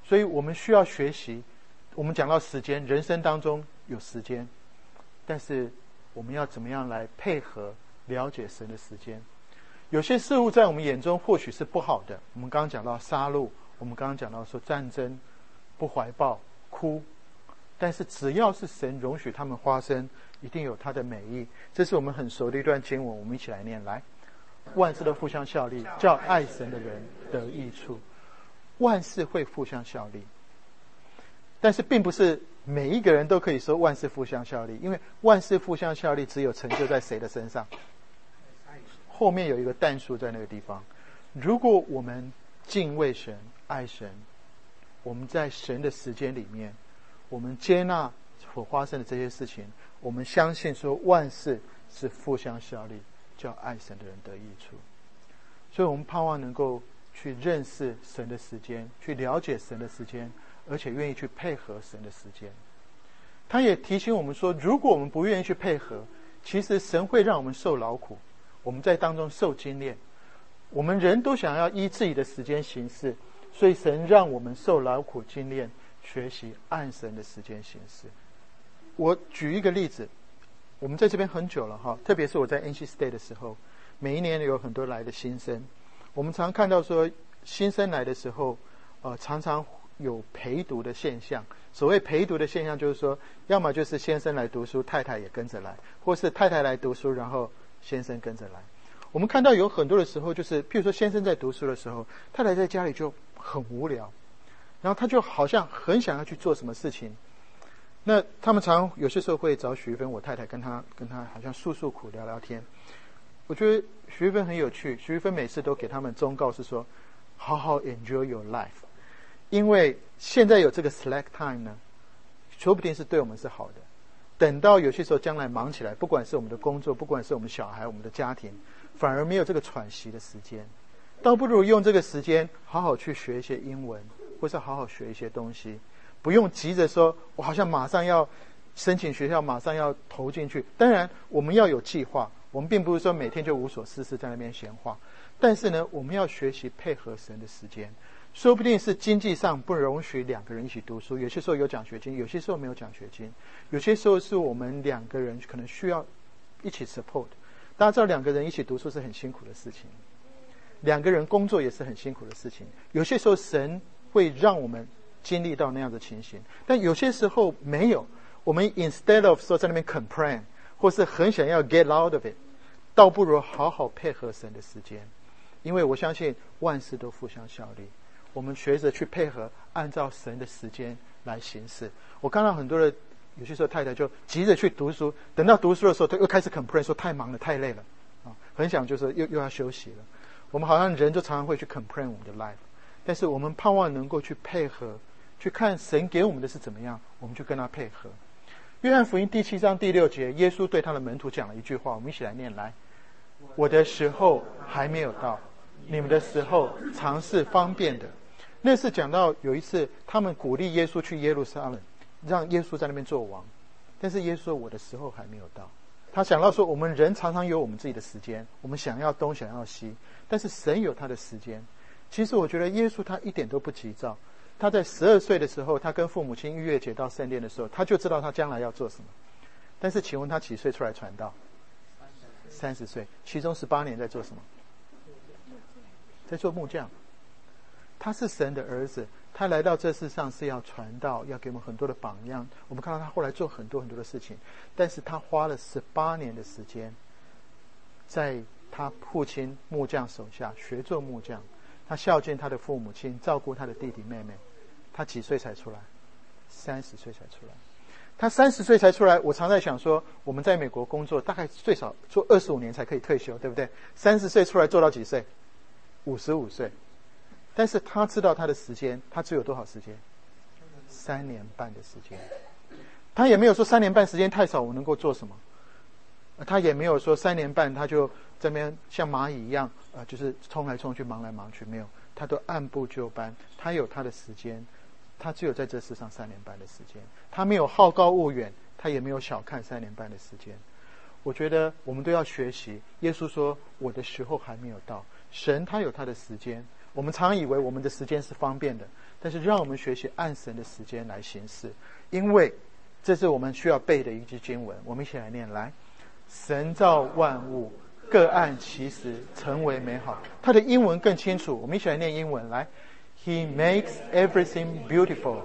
所以我们需要学习。我们讲到时间，人生当中有时间，但是我们要怎么样来配合了解神的时间？有些事物在我们眼中或许是不好的，我们刚刚讲到杀戮，我们刚刚讲到说战争、不怀抱、哭，但是只要是神容许他们发生，一定有他的美意。这是我们很熟的一段经文，我们一起来念。来，万事都互相效力，叫爱神的人得益处。万事会互相效力，但是并不是每一个人都可以说万事互相效力，因为万事互相效力只有成就在谁的身上？后面有一个但数在那个地方。如果我们敬畏神、爱神，我们在神的时间里面，我们接纳所发生的这些事情，我们相信说万事是互相效力，叫爱神的人得益处。所以我们盼望能够去认识神的时间，去了解神的时间，而且愿意去配合神的时间。他也提醒我们说，如果我们不愿意去配合，其实神会让我们受劳苦，我们在当中受精炼。我们人都想要依自己的时间行事，所以神让我们受劳苦精炼，学习按神的时间行事。我举一个例子，我们在这边很久了哈，特别是我在 N C State 的时候，每一年有很多来的新生，我们常看到说新生来的时候，呃，常常有陪读的现象。所谓陪读的现象，就是说，要么就是先生来读书，太太也跟着来，或是太太来读书，然后先生跟着来。我们看到有很多的时候，就是譬如说先生在读书的时候，太太在家里就很无聊，然后他就好像很想要去做什么事情。那他们常有些时候会找许玉芬，我太太跟他跟他好像诉诉苦、聊聊天。我觉得许玉芬很有趣，许玉芬每次都给他们忠告是说，好好 enjoy your life， 因为现在有这个 slack time 呢，说不定是对我们是好的。等到有些时候将来忙起来，不管是我们的工作，不管是我们小孩、我们的家庭，反而没有这个喘息的时间，倒不如用这个时间好好去学一些英文，或是好好学一些东西，不用急着说我好像马上要申请学校，马上要投进去。当然我们要有计划，我们并不是说每天就无所事事在那边闲话，但是呢，我们要学习配合神的时间。说不定是经济上不容许两个人一起读书，有些时候有奖学金，有些时候没有奖学金，有些时候是我们两个人可能需要一起 support。大家知道两个人一起读书是很辛苦的事情，两个人工作也是很辛苦的事情。有些时候神会让我们经历到那样的情形，但有些时候没有。我们 instead of 说在那边 complain 或是很想要 get out of it， 倒不如好好配合神的时间。因为我相信万事都互相效力，我们学着去配合，按照神的时间来行事。我看到很多的有些时候太太就急着去读书，等到读书的时候，她又开始 complain 说太忙了、太累了，啊，很想就是又又要休息了。我们好像人就常常会去 complain 我们的 life， 但是我们盼望能够去配合，去看神给我们的是怎么样，我们就跟他配合。约翰福音第七章第六节，耶稣对他的门徒讲了一句话，我们一起来念来：我的时候还没有到，你们的时候常是方便的。那是讲到有一次他们鼓励耶稣去耶路撒冷，让耶稣在那边做王，但是耶稣说我的时候还没有到。他想到说我们人常常有我们自己的时间，我们想要东想要西，但是神有他的时间。其实我觉得耶稣他一点都不急躁，他在十二岁的时候，他跟父母亲逾越节到圣殿的时候，他就知道他将来要做什么。但是请问他几岁出来传道？三十岁，其中十八年在做什么？在做木匠。他是神的儿子，他来到这世上是要传道，要给我们很多的榜样。我们看到他后来做很多很多的事情，但是他花了十八年的时间在他父亲木匠手下学做木匠，他孝敬他的父母亲，照顾他的弟弟妹妹。他几岁才出来？三十岁才出来。他三十岁才出来，我常在想说，我们在美国工作大概最少做二十五年才可以退休，对不对？三十岁出来做到几岁？五十五岁。但是他知道他的时间，他只有多少时间？三年半的时间。他也没有说三年半时间太少，我能够做什么？他也没有说三年半他就这边像蚂蚁一样，呃，就是冲来冲去，忙来忙去，没有，他都按部就班。他有他的时间，他只有在这世上三年半的时间。他没有好高骛远，他也没有小看三年半的时间。我觉得我们都要学习。耶稣说：“我的时候还没有到。”神他有他的时间。 我们常以为我们的时间是方便的，但是让我们学习按神的时间来行事，因为这是我们需要背的一句经文。我们一起来念，来，神造万物，各按其时，成为美好。它的英文更清楚，我们一起来念英文，来 He makes everything beautiful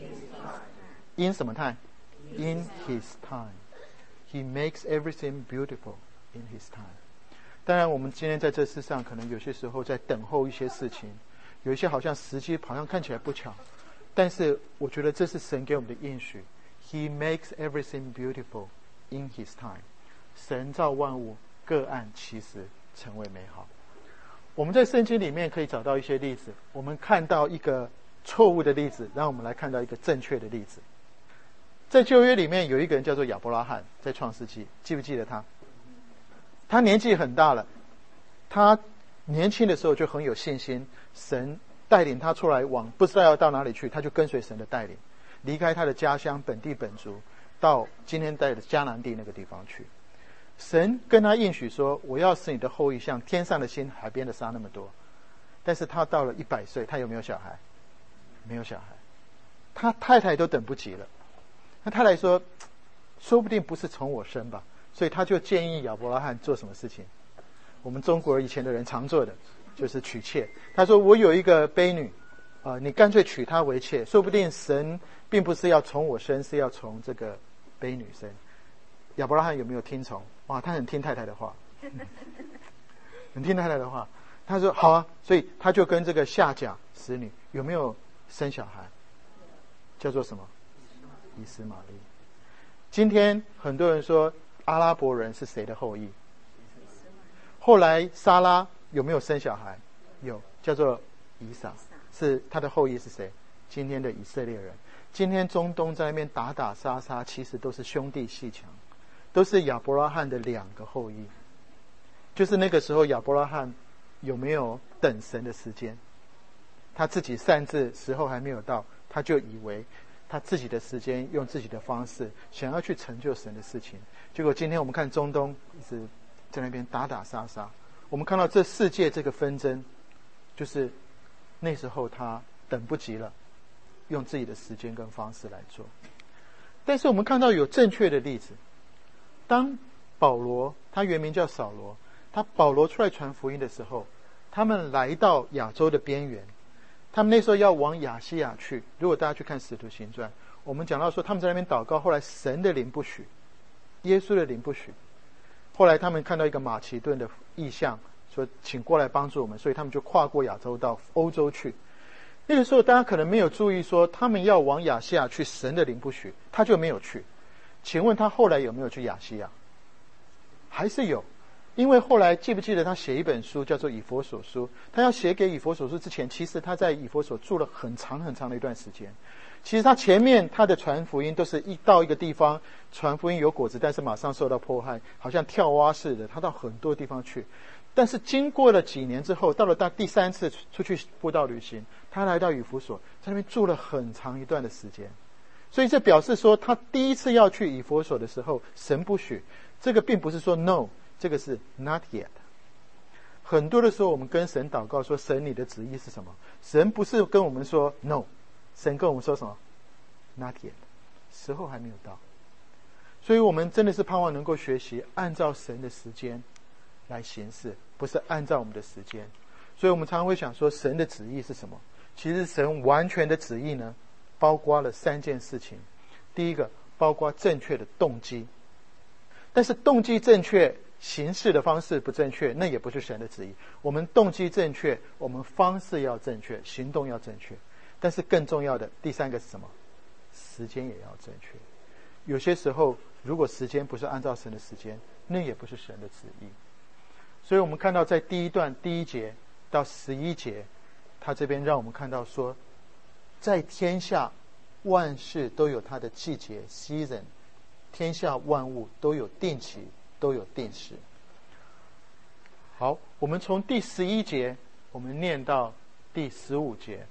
in 什么 time? In His time. He makes everything beautiful in His time. 当然我们今天在这世上可能有些时候在等候一些事情，有一些好像时机好像看起来不巧，但是我觉得这是神给我们的应许。He makes everything beautiful in His time. 神造万物，各按其时，成为美好。我们在圣经里面可以找到一些例子，我们看到一个错误的例子，让我们来看到一个正确的例子。在旧约里面有一个人叫做亚伯拉罕，在创世纪，记不记得他？他年纪很大了，他年轻的时候就很有信心，神带领他出来往不知道要到哪里去，他就跟随神的带领，离开他的家乡本地本族，到今天在的迦南地那个地方去。神跟他应许说，我要使你的后裔像天上的星，海边的沙那么多。但是他到了一百岁，他有没有小孩？没有小孩。他太太都等不及了，那太太说，说不定不是从我生吧，所以他就建议亚伯拉罕做什么事情？我们中国以前的人常做的就是娶妾。他说，我有一个婢女啊、呃，你干脆娶她为妾，说不定神并不是要从我生，是要从这个婢女生。亚伯拉罕有没有听从？哇，他很听太太的话，很听太太的话。他说好啊，所以他就跟这个夏甲使女有没有生小孩？叫做什么？以斯玛利。今天很多人说阿拉伯人是谁的后裔？后来撒拉有没有生小孩？有，叫做以撒，是他的后裔是谁？今天的以色列人。今天中东在那边打打杀杀，其实都是兄弟阋墙，都是亚伯拉罕的两个后裔。就是那个时候亚伯拉罕有没有等神的时间？他自己擅自时候还没有到，他就以为他自己的时间用自己的方式想要去成就神的事情。结果今天我们看中东一直在那边打打杀杀，我们看到这世界这个纷争，就是那时候他等不及了，用自己的时间跟方式来做。但是我们看到有正确的例子，当保罗，他原名叫扫罗，他保罗出来传福音的时候，他们来到亚洲的边缘，他们那时候要往亚细亚去。如果大家去看使徒行传，我们讲到说他们在那边祷告，后来神的灵不许，耶稣的灵不许，后来他们看到一个马其顿的异象，说请过来帮助我们，所以他们就跨过亚洲到欧洲去。那个时候大家可能没有注意说他们要往亚细亚去，神的灵不许，他就没有去。请问他后来有没有去亚细亚？还是有，因为后来记不记得他写一本书叫做以弗所书？他要写给以弗所书之前，其实他在以弗所住了很长很长的一段时间。其实他前面他的传福音都是一到一个地方传福音有果子，但是马上受到迫害，好像跳蛙似的，他到很多地方去。但是经过了几年之后，到了他第三次出去布道旅行，他来到以弗所，在那边住了很长一段的时间。所以这表示说他第一次要去以弗所的时候，神不许。这个并不是说 no， 这个是 not yet。 很多的时候我们跟神祷告说，神你的旨意是什么？神不是跟我们说 no， 神跟我们说什么？ not yet， 时候还没有到。所以我们真的是盼望能够学习按照神的时间来行事，不是按照我们的时间。所以我们常常会想说，神的旨意是什么？其实神完全的旨意呢，包括了三件事情。第一个，包括正确的动机。但是动机正确，行事的方式不正确，那也不是神的旨意。我们动机正确，我们方式要正确，行动要正确。但是更重要的第三个是什么？时间也要正确。有些时候如果时间不是按照神的时间，那也不是神的旨意。所以我们看到在第一段第一节到十一节，他这边让我们看到说，在天下万事都有它的季节 season， 天下万物都有定期，都有定时。好，我们从第十一节我们念到第十五节，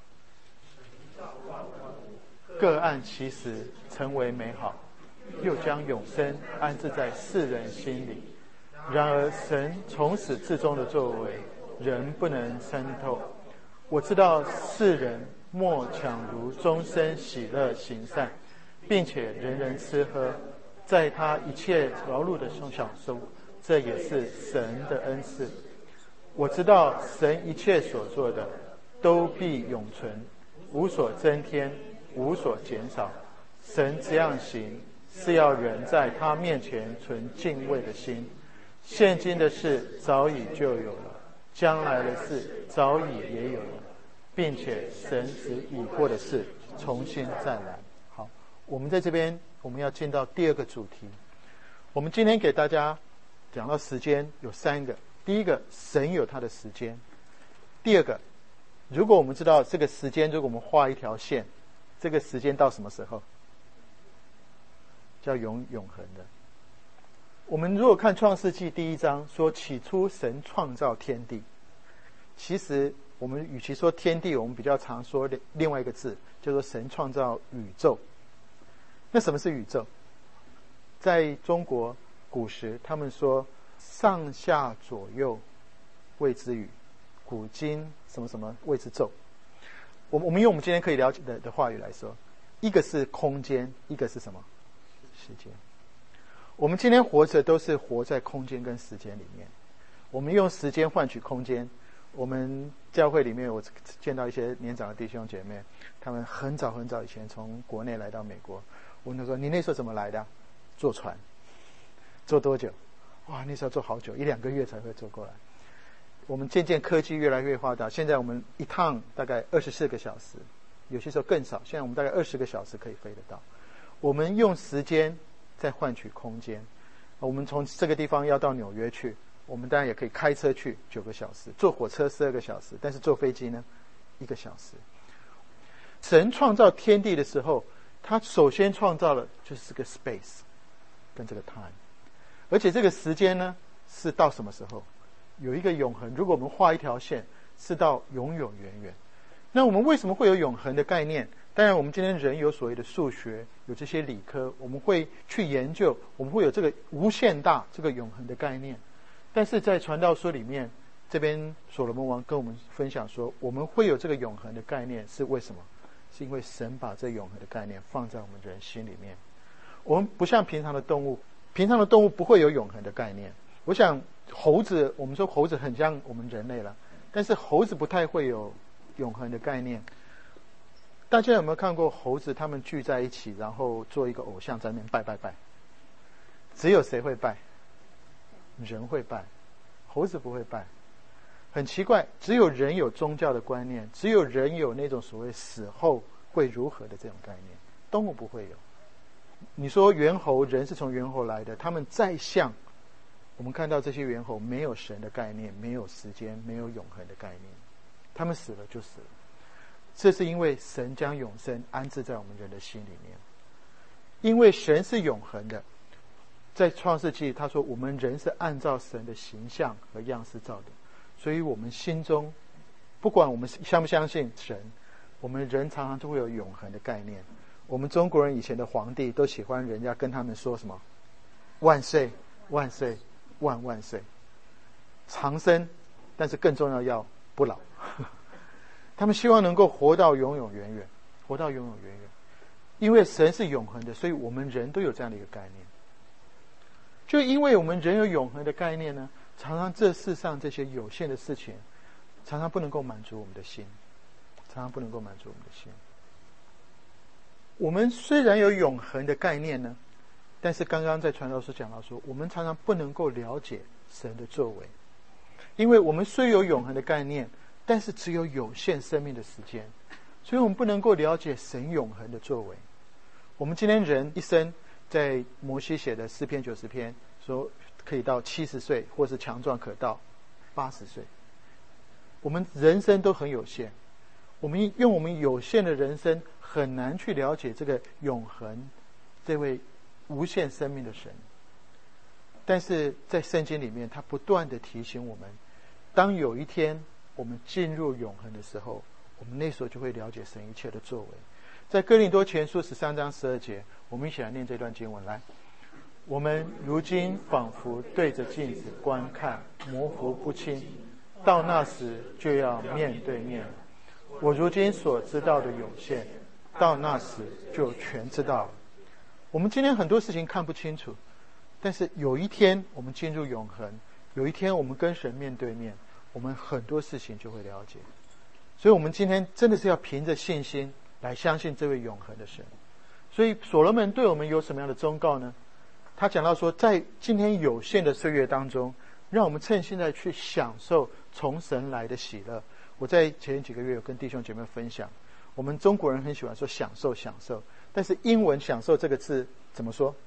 各按其时成为美好，又将永生安置在世人心里。然而神从始至终的作为，人不能参透。 我知道世人莫强如终身喜乐行善，并且人人吃喝，在他一切劳碌的享受，这也是神的恩赐。我知道神一切所做的都必永存，无所增添，无所减少。神这样行，是要人在他面前存敬畏的心。现今的事早已就有了，将来的事早已也有了，并且神使已过的事重新再来。好，我们在这边我们要进到第二个主题。我们今天给大家讲到时间有三个，第一个，神有他的时间；第二个，如果我们知道这个时间，如果我们画一条线，这个时间到什么时候？叫永永恒的。我们如果看创世纪第一章说起初神创造天地，其实我们与其说天地，我们比较常说另外一个字，叫做神创造宇宙。那什么是宇宙？在中国古时他们说上下左右谓之宇，古今什么什么谓之宙。我们我们用我们今天可以了解 的, 的话语来说，一个是空间，一个是什么？时间。我们今天活着都是活在空间跟时间里面，我们用时间换取空间。我们教会里面我见到一些年长的弟兄姐妹，他们很早很早以前从国内来到美国，我问他说，你那时候怎么来的？坐船。坐多久？哇，那时候坐好久，一两个月才会坐过来。我们渐渐科技越来越发达，现在我们一趟大概二十四个小时，有些时候更少，现在我们大概二十个小时可以飞得到。我们用时间在换取空间。我们从这个地方要到纽约去，我们当然也可以开车去九个小时，坐火车十二个小时，但是坐飞机呢一个小时。神创造天地的时候，他首先创造了就是这个 space 跟这个 time， 而且这个时间呢是到什么时候？有一个永恒。如果我们画一条线，是到永永远远。那我们为什么会有永恒的概念？当然我们今天人有所谓的数学，有这些理科，我们会去研究，我们会有这个无限大这个永恒的概念。但是在传道书里面，这边所罗门王跟我们分享说，我们会有这个永恒的概念是为什么？是因为神把这永恒的概念放在我们人心里面。我们不像平常的动物，平常的动物不会有永恒的概念。我想猴子，我们说猴子很像我们人类了，但是猴子不太会有永恒的概念。大家有没有看过猴子他们聚在一起，然后做一个偶像在那边拜拜拜？只有谁会拜？人会拜，猴子不会拜。很奇怪，只有人有宗教的观念，只有人有那种所谓死后会如何的这种概念，动物不会有。你说猿猴，人是从猿猴来的，他们再像，我们看到这些猿猴没有神的概念，没有时间，没有永恒的概念，他们死了就死了。这是因为神将永生安置在我们人的心里面，因为神是永恒的。在创世纪他说我们人是按照神的形象和样式造的，所以我们心中不管我们相不相信神，我们人常常都会有永恒的概念。我们中国人以前的皇帝都喜欢人家跟他们说什么？万岁万岁万万岁，长生，但是更重要要不老。他们希望能够活到永永远远，活到永永远远。因为神是永恒的，所以我们人都有这样的一个概念。就因为我们人有永恒的概念呢，常常这世上这些有限的事情，常常不能够满足我们的心，常常不能够满足我们的心。我们虽然有永恒的概念呢，但是刚刚在传道书讲到说，我们常常不能够了解神的作为，因为我们虽有永恒的概念，但是只有有限生命的时间，所以我们不能够了解神永恒的作为。我们今天人一生，在摩西写的诗篇九十篇说可以到七十岁，或是强壮可到八十岁。我们人生都很有限，我们用我们有限的人生很难去了解这个永恒，这位无限生命的神。但是在圣经里面，他不断的提醒我们，当有一天我们进入永恒的时候，我们那时候就会了解神一切的作为。在哥林多前书十三章十二节，我们一起来念这段经文。来，我们如今仿佛对着镜子观看，模糊不清，到那时就要面对面， 我如今所知道的有限，到那时就全知道了。我们今天很多事情看不清楚，但是有一天我们进入永恒，有一天我们跟神面对面，我们很多事情就会了解。所以我们今天真的是要凭着信心来相信这位永恒的神。所以所罗门对我们有什么样的忠告呢？他讲到说，在今天有限的岁月当中，让我们趁现在去享受从神来的喜乐。我在前几个月有跟弟兄姐妹分享，我们中国人很喜欢说享受享受，但是英文享受这个字怎么说？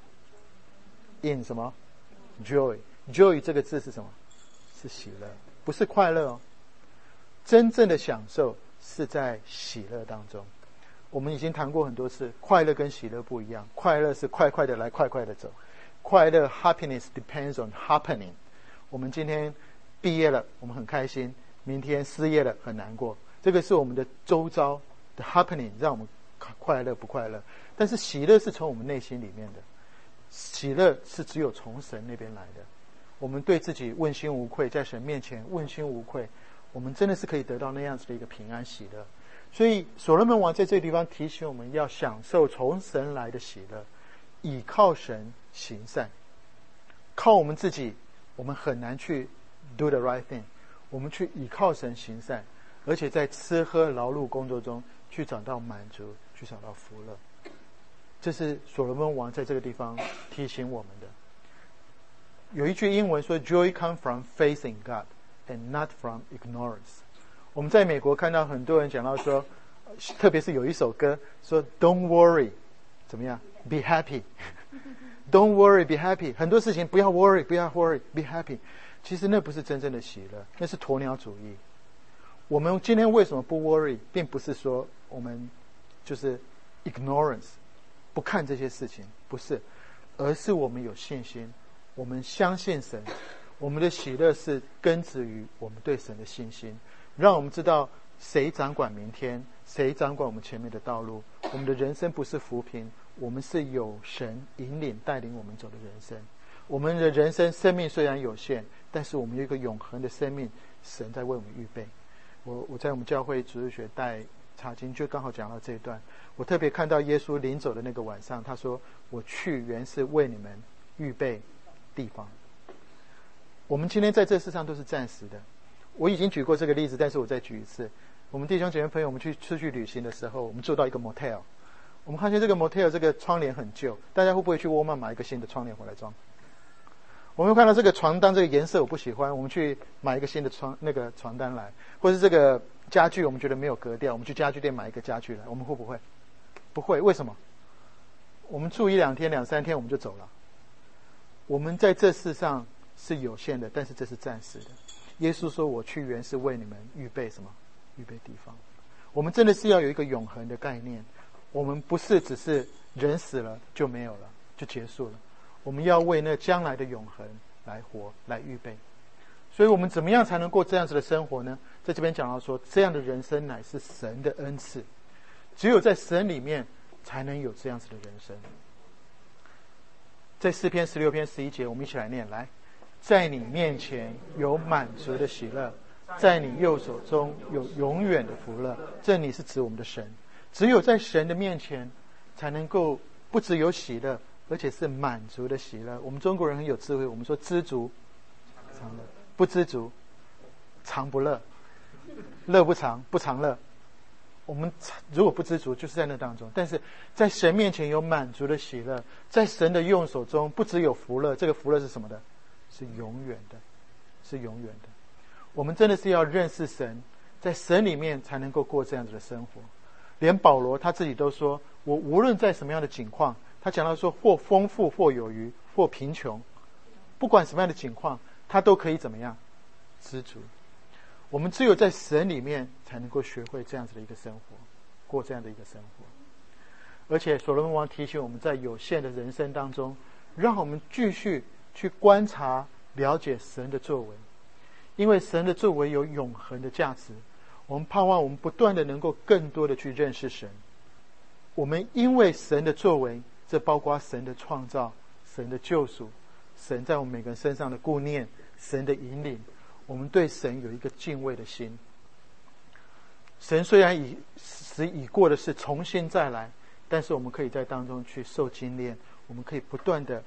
in 什么 joy joy 这个字是什么？是喜乐，不是快乐哦。真正的享受是在喜乐当中。我们已经谈过很多次，快乐跟喜乐不一样。快乐是快快的来，快快的走。快乐 happiness depends on happening。我们今天毕业了，我们很开心；明天失业了，很难过。这个是我们的周遭的 happening， 让我们快乐不快乐。但是喜乐是从我们内心里面的，喜乐是只有从神那边来的。我们对自己问心无愧，在神面前问心无愧，我们真的是可以得到那样子的一个平安喜乐。所以所罗门王在这个地方提醒我们要享受从神来的喜乐，倚靠神行善。靠我们自己我们很难去 do the right thing， 我们去倚靠神行善，而且在吃喝劳碌工作中去找到满足，去找到福乐。这是所罗门王在这个地方提醒我们的。有一句英文说 Joy comes from faith in God and not from ignorance。 我们在美国看到很多人讲到说，特别是有一首歌说 Don't worry 怎么样 Be happy Don't worry Be happy， 很多事情不要 worry 不要 worry Be happy。 其实那不是真正的喜乐，那是鸵鸟主义。我们今天为什么不 worry， 并不是说我们就是 ignorance 不看这些事情，不是，而是我们有信心，我们相信神，我们的喜乐是根植于我们对神的信心，让我们知道谁掌管明天，谁掌管我们前面的道路。我们的人生不是浮萍，我们是有神引领带领我们走的人生。我们的人生生命虽然有限，但是我们有一个永恒的生命，神在为我们预备。我我在我们教会主日学带查经，就刚好讲到这一段。我特别看到耶稣临走的那个晚上，他说我去原是为你们预备地方。我们今天在这世上都是暂时的，我已经举过这个例子，但是我再举一次。我们弟兄姐妹朋友，我们去出去旅行的时候，我们住到一个 motel， 我们发现这个 motel 这个窗帘很旧，大家会不会去沃尔玛买一个新的窗帘回来装？我们看到这个床单这个颜色我不喜欢，我们去买一个新的床那个床单来，或是这个家具我们觉得没有格调，我们去家具店买一个家具来，我们会不会？不会。为什么？我们住一两天两三天我们就走了。我们在这世上是有限的，但是这是暂时的。耶稣说我去原是为你们预备什么？预备地方。我们真的是要有一个永恒的概念，我们不是只是人死了就没有了，就结束了。我们要为那将来的永恒来活，来预备。所以我们怎么样才能过这样子的生活呢？在这边讲到说，这样的人生乃是神的恩赐，只有在神里面才能有这样子的人生。在诗篇十六篇十一节，我们一起来念，来，在你面前有满足的喜乐，在你右手中有永远的福乐。这里是指我们的神，只有在神的面前才能够不只有喜乐，而且是满足的喜乐。我们中国人很有智慧，我们说知足常乐，不知足常不乐，乐不长不常乐。我们如果不知足，就是在那当中。但是在神面前有满足的喜乐，在神的右手中不只有福乐，这个福乐是什么的？是永远的，是永远的。我们真的是要认识神，在神里面才能够过这样子的生活。连保罗他自己都说，我无论在什么样的境况，他讲到说，或丰富或有余或贫穷，不管什么样的境况，他都可以怎么样？知足。我们只有在神里面才能够学会这样子的一个生活，过这样的一个生活。而且所罗门王提醒我们，在有限的人生当中，让我们继续去观察了解神的作为，因为神的作为有永恒的价值。我们盼望我们不断的能够更多的去认识神。我们因为神的作为，这包括神的创造、神的救赎、神在我们每个人身上的顾念、神的引领，我们对神有一个敬畏的心。 神虽然已使已过的事重新再来，但是我们可以在当中去受精炼，我们可以不断的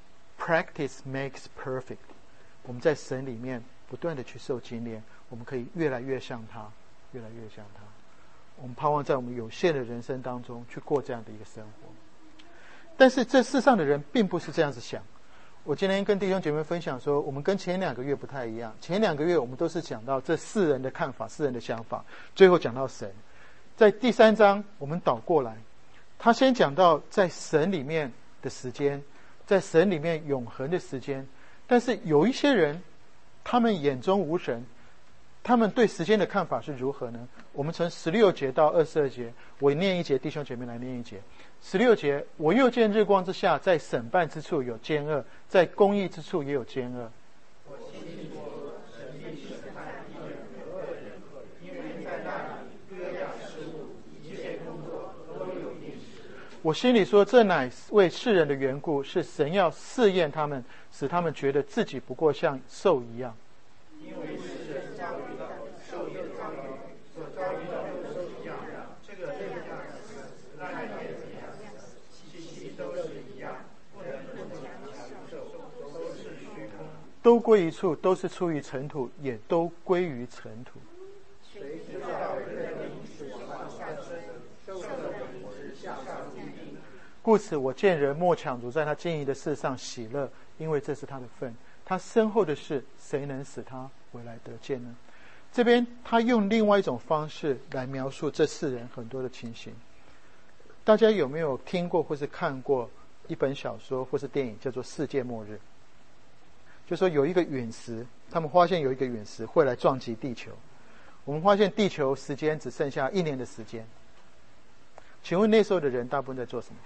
practice makes perfect。我们在神里面不断的去受精炼，我们可以越来越像他，越来越像他。我们盼望在我们有限的人生当中去过这样的一个生活。但是这世上的人并不是这样子想。我今天跟弟兄姐妹分享说，我们跟前两个月不太一样。前两个月我们都是讲到这世人的看法、世人的想法，最后讲到神。在第三章我们倒过来，他先讲到在神里面的时间，在神里面永恒的时间。但是有一些人，他们眼中无神，他们对时间的看法是如何呢？我们从十六节到二十二节，我念一节，弟兄姐妹来念一节。十六节，我又见日光之下，在审判之处有奸恶，在公义之处也有奸恶。 我心里说，神必审判一人和恶人，因为在那里各样事物、一切工作都有定时。 我心里说，这乃为世人的缘故，是神要试验他们，使他们觉得自己不过像兽一样。 因为世人遭遇到兽的遭遇，所遭遇到的都一样，这个这个样死，那个也这样死，其其都是一样，不能不能享受，都是虚空， 都归一处，都是出于尘土，也都归于尘土。 谁知道人的灵是往上升，兽的灵是向上低低。 故此我见人莫抢逐在他经营的事上喜乐，因为这是他的份。他身后的事，谁能使他回来得见呢？这边他用另外一种方式来描述这世人很多的情形。大家有没有听过或是看过一本小说或是电影叫做《世界末日》？就说有一个陨石，他们发现有一个陨石会来撞击地球。我们发现地球时间只剩下一年的时间。请问那时候的人大部分在做什么？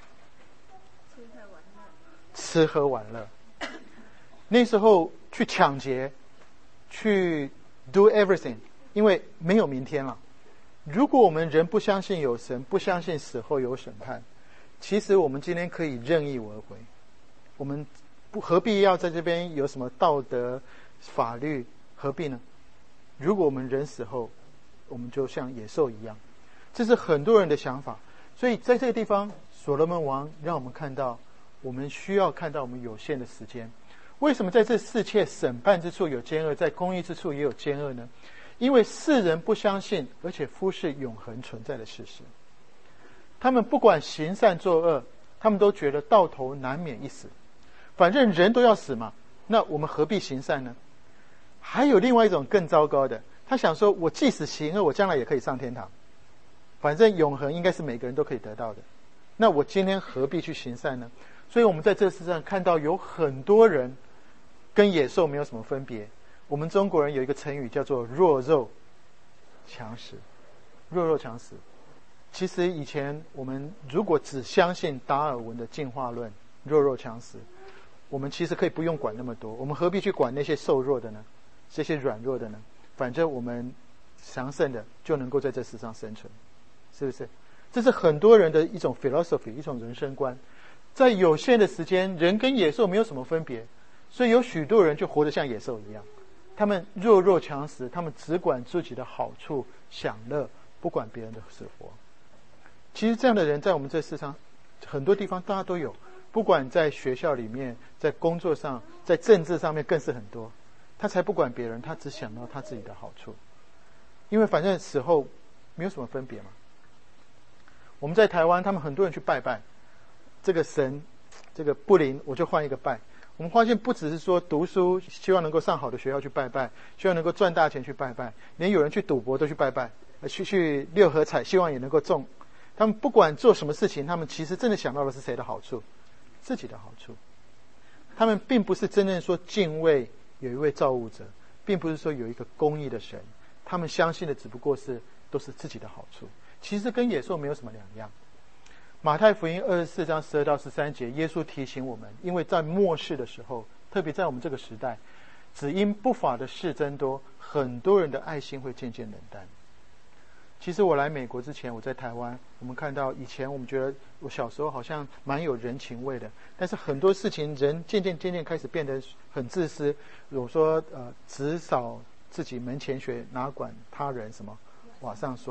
吃喝玩乐。那时候去抢劫，去 do everything， 因为没有明天了。如果我们人不相信有神，不相信死后有审判，其实我们今天可以任意而为。我们不何必要在这边有什么道德法律？何必呢？如果我们人死后，我们就像野兽一样，这是很多人的想法。所以在这个地方，所罗门王让我们看到，我们需要看到我们有限的时间。为什么在这世界审判之处有奸恶，在公义之处也有奸恶呢？因为世人不相信，而且忽视永恒存在的事实。他们不管行善作恶，他们都觉得到头难免一死，反正人都要死嘛，那我们何必行善呢？还有另外一种更糟糕的，他想说，我即使行恶，我将来也可以上天堂，反正永恒应该是每个人都可以得到的，那我今天何必去行善呢？所以我们在这世上看到有很多人跟野兽没有什么分别。我们中国人有一个成语叫做弱肉强食，弱肉强食。其实以前我们如果只相信达尔文的进化论，弱肉强食，我们其实可以不用管那么多，我们何必去管那些瘦弱的呢？这些软弱的呢？反正我们强盛的就能够在这世上生存，是不是？这是很多人的一种 philosophy， 一种人生观。在有限的时间，人跟野兽没有什么分别，所以有许多人就活得像野兽一样，他们弱肉强食，他们只管自己的好处享乐，不管别人的死活。其实这样的人在我们这世上很多地方大家都有，不管在学校里面，在工作上，在政治上面更是很多。他才不管别人，他只想到他自己的好处，因为反正死后没有什么分别嘛。我们在台湾，他们很多人去拜拜这个神，这个不灵，我就换一个拜。我们发现不只是说读书希望能够上好的学校去拜拜，希望能够赚大钱去拜拜，连有人去赌博都去拜拜，去去六合彩希望也能够中。他们不管做什么事情，他们其实真的想到的是谁的好处？自己的好处。他们并不是真正说敬畏有一位造物者，并不是说有一个公义的神，他们相信的只不过是都是自己的好处，其实跟野兽没有什么两样。马太福音二十四章十二到十三节，耶稣提醒我们，因为在末世的时候，特别在我们这个时代，只因不法的事增多，很多人的爱心会渐渐冷淡。其实我来美国之前，我在台湾，我们看到以前我们觉得我小时候好像蛮有人情味的，但是很多事情人渐渐渐渐开始变得很自私，有说呃只扫自己门前雪，哪管他人什么瓦上霜。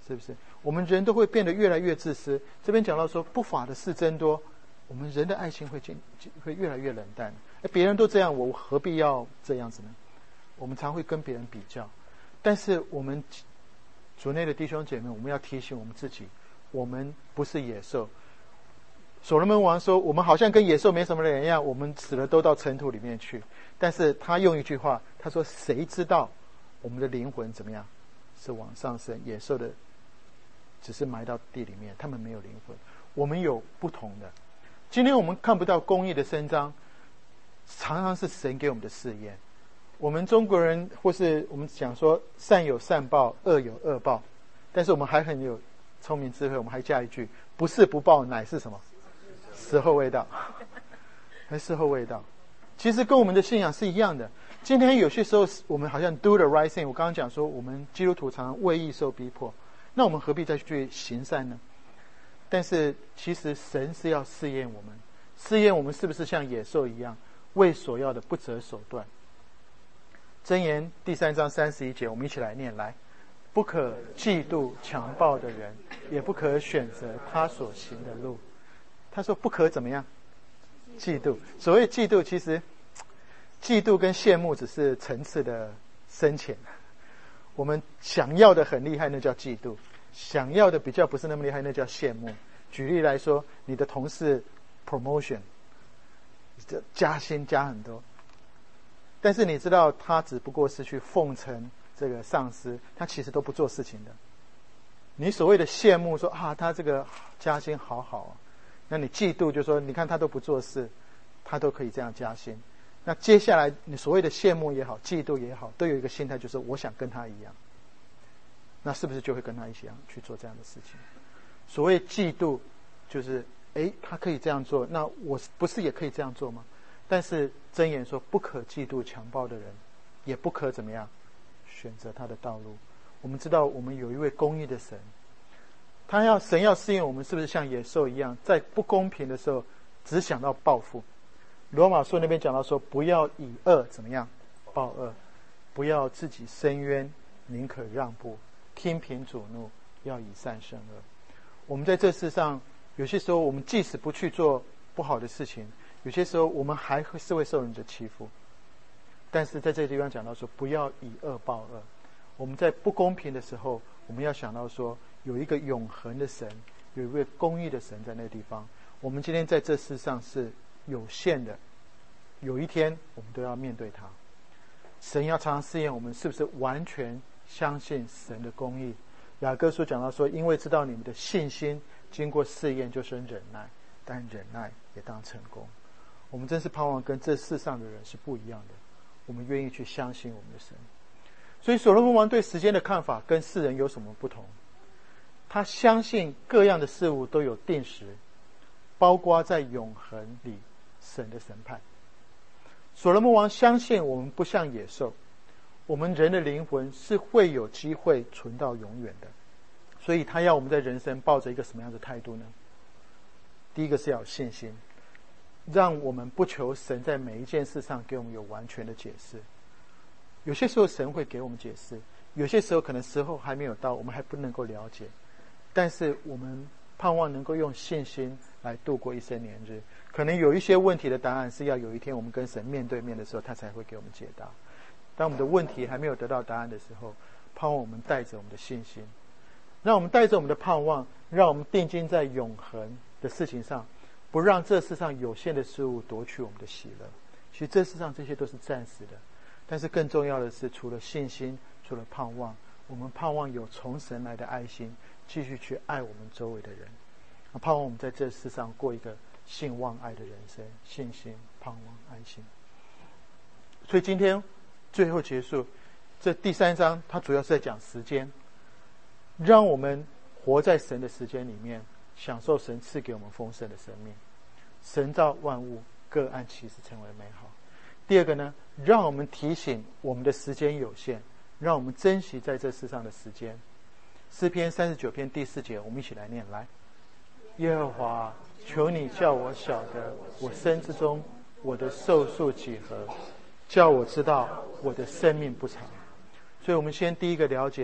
是不是？我们人都会变得越来越自私。这边讲到说，不法的事增多，我们人的爱心会渐会越来越冷淡。哎，别人都这样，我何必要这样子呢？我们常会跟别人比较，但是我们主内的弟兄姐妹，我们要提醒我们自己，我们不是野兽。所罗门王说，我们好像跟野兽没什么两样，我们死了都到尘土里面去。但是他用一句话，他说，谁知道我们的灵魂怎么样，是往上升，野兽的只是埋到地里面，他们没有灵魂，我们有不同的。今天我们看不到公义的伸张，常常是神给我们的试验。我们中国人或是我们讲说善有善报，恶有恶报，但是我们还很有聪明智慧，我们还加一句，不是不报，乃是什么？时候未到。还时候未到。其实跟我们的信仰是一样的。今天有些时候我们好像 do the right thing， 我刚刚讲说我们基督徒常常为义受逼迫，那我们何必再去行善呢？但是其实神是要试验我们，试验我们是不是像野兽一样，为所要的不择手段。箴言第三章三十一节，我们一起来念来。不可嫉妒强暴的人，也不可选择他所行的路。他说不可怎么样？嫉妒。所谓嫉妒，其实嫉妒跟羡慕只是层次的深浅。我们想要的很厉害，那叫嫉妒；想要的比较不是那么厉害，那叫羡慕。举例来说，你的同事 promotion 加薪加很多，但是你知道他只不过是去奉承这个上司，他其实都不做事情的。你所谓的羡慕说啊，他这个加薪好好啊，那你嫉妒就说你看他都不做事，他都可以这样加薪。那接下来你所谓的羡慕也好，嫉妒也好，都有一个心态，就是我想跟他一样。那是不是就会跟他一起去做这样的事情？所谓嫉妒就是诶他可以这样做，那我不是也可以这样做吗？但是箴言说不可嫉妒强暴的人，也不可怎么样选择他的道路。我们知道我们有一位公义的神，他要神要试验我们是不是像野兽一样，在不公平的时候只想到报复。罗马书那边讲到说，不要以恶怎么样报恶，不要自己伸冤，宁可让步，听凭主怒，要以善胜恶。我们在这世上有些时候，我们即使不去做不好的事情，有些时候我们还是会受人的欺负。但是在这个地方讲到说，不要以恶报恶。我们在不公平的时候，我们要想到说，有一个永恒的神，有一位公义的神在那个地方。我们今天在这世上是有限的，有一天我们都要面对他。神要常常试验我们是不是完全相信神的公义。雅各书讲到说，因为知道你们的信心经过试验就生忍耐，但忍耐也当成功。我们真是盼望跟这世上的人是不一样的，我们愿意去相信我们的神。所以所罗门王对时间的看法跟世人有什么不同？他相信各样的事物都有定时，包括在永恒里神的审判。所罗门王相信我们不像野兽，我们人的灵魂是会有机会存到永远的。所以他要我们在人生抱着一个什么样的态度呢？第一个是要有信心，让我们不求神在每一件事上给我们有完全的解释。有些时候神会给我们解释，有些时候可能时候还没有到，我们还不能够了解，但是我们盼望能够用信心来度过一生年日。可能有一些问题的答案是要有一天我们跟神面对面的时候，他才会给我们解答。当我们的问题还没有得到答案的时候，盼望我们带着我们的信心，让我们带着我们的盼望，让我们定睛在永恒的事情上，不让这世上有限的事物夺去我们的喜乐。其实这世上这些都是暂时的，但是更重要的是，除了信心，除了盼望，我们盼望有从神来的爱心，继续去爱我们周围的人。盼望我们在这世上过一个信望爱的人生，信心、盼望、爱心。所以今天最后结束这第三章，它主要是在讲时间，让我们活在神的时间里面，享受神赐给我们丰盛的生命。神造万物，各按其时成为美好。第二个呢，让我们提醒我们的时间有限，让我们珍惜在这世上的时间。诗篇三十九篇第四节，我们一起来念来。耶和华，求你叫我晓得我生之中我的寿数几何，叫我知道我的生命不长。所以我们先第一个了解，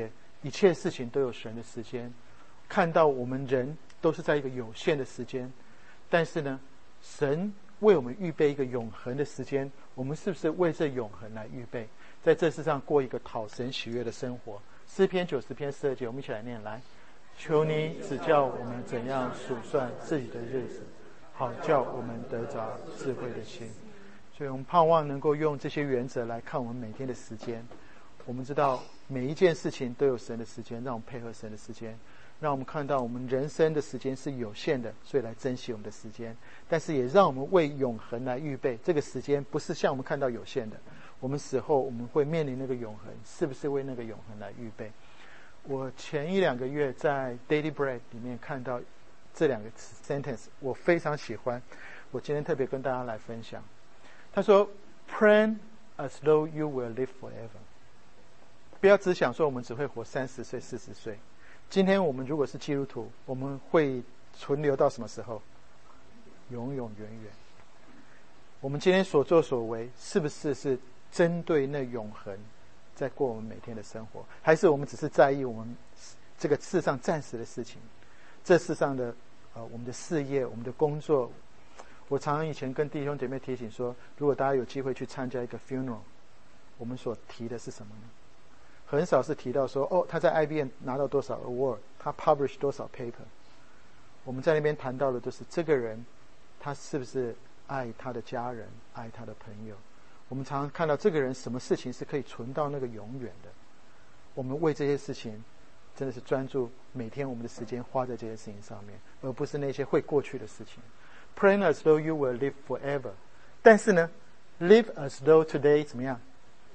一切事情都有神的时间，看到我们人都是在一个有限的时间，但是呢，神为我们预备一个永恒的时间，我们是不是为这永恒来预备，在这世上过一个讨神喜悦的生活？诗篇九十篇十二节，我们一起来念来。求你指教我们怎样数算自己的日子，好叫我们得着智慧的心。所以我们盼望能够用这些原则来看我们每天的时间。我们知道每一件事情都有神的时间，让我们配合神的时间，让我们看到我们人生的时间是有限的，所以来珍惜我们的时间，但是也让我们为永恒来预备。这个时间不是像我们看到有限的，我们死后我们会面临那个永恒，是不是为那个永恒来预备？我前一两个月在 Daily Bread 里面看到这两个 sentence， 我非常喜欢，我今天特别跟大家来分享。他说 Plan as though you will live forever， 不要只想说我们只会活三十岁四十岁。今天我们如果是基督徒，我们会存留到什么时候？永永远远。我们今天所作所为是不是是针对那永恒在过我们每天的生活，还是我们只是在意我们这个世上暂时的事情，这世上的呃我们的事业，我们的工作。我常常以前跟弟兄姐妹提醒说，如果大家有机会去参加一个 funeral， 我们所提的是什么呢？很少是提到说，哦，他在 I B M 拿到多少 award， 他 publish 多少 paper。我们在那边谈到的都是这个人，他是不是爱他的家人，爱他的朋友。我们常常看到这个人什么事情是可以存到那个永远的。我们为这些事情真的是专注每天我们的时间花在这些事情上面，而不是那些会过去的事情。Pray as though you will live forever， 但是呢 live as though today 怎么样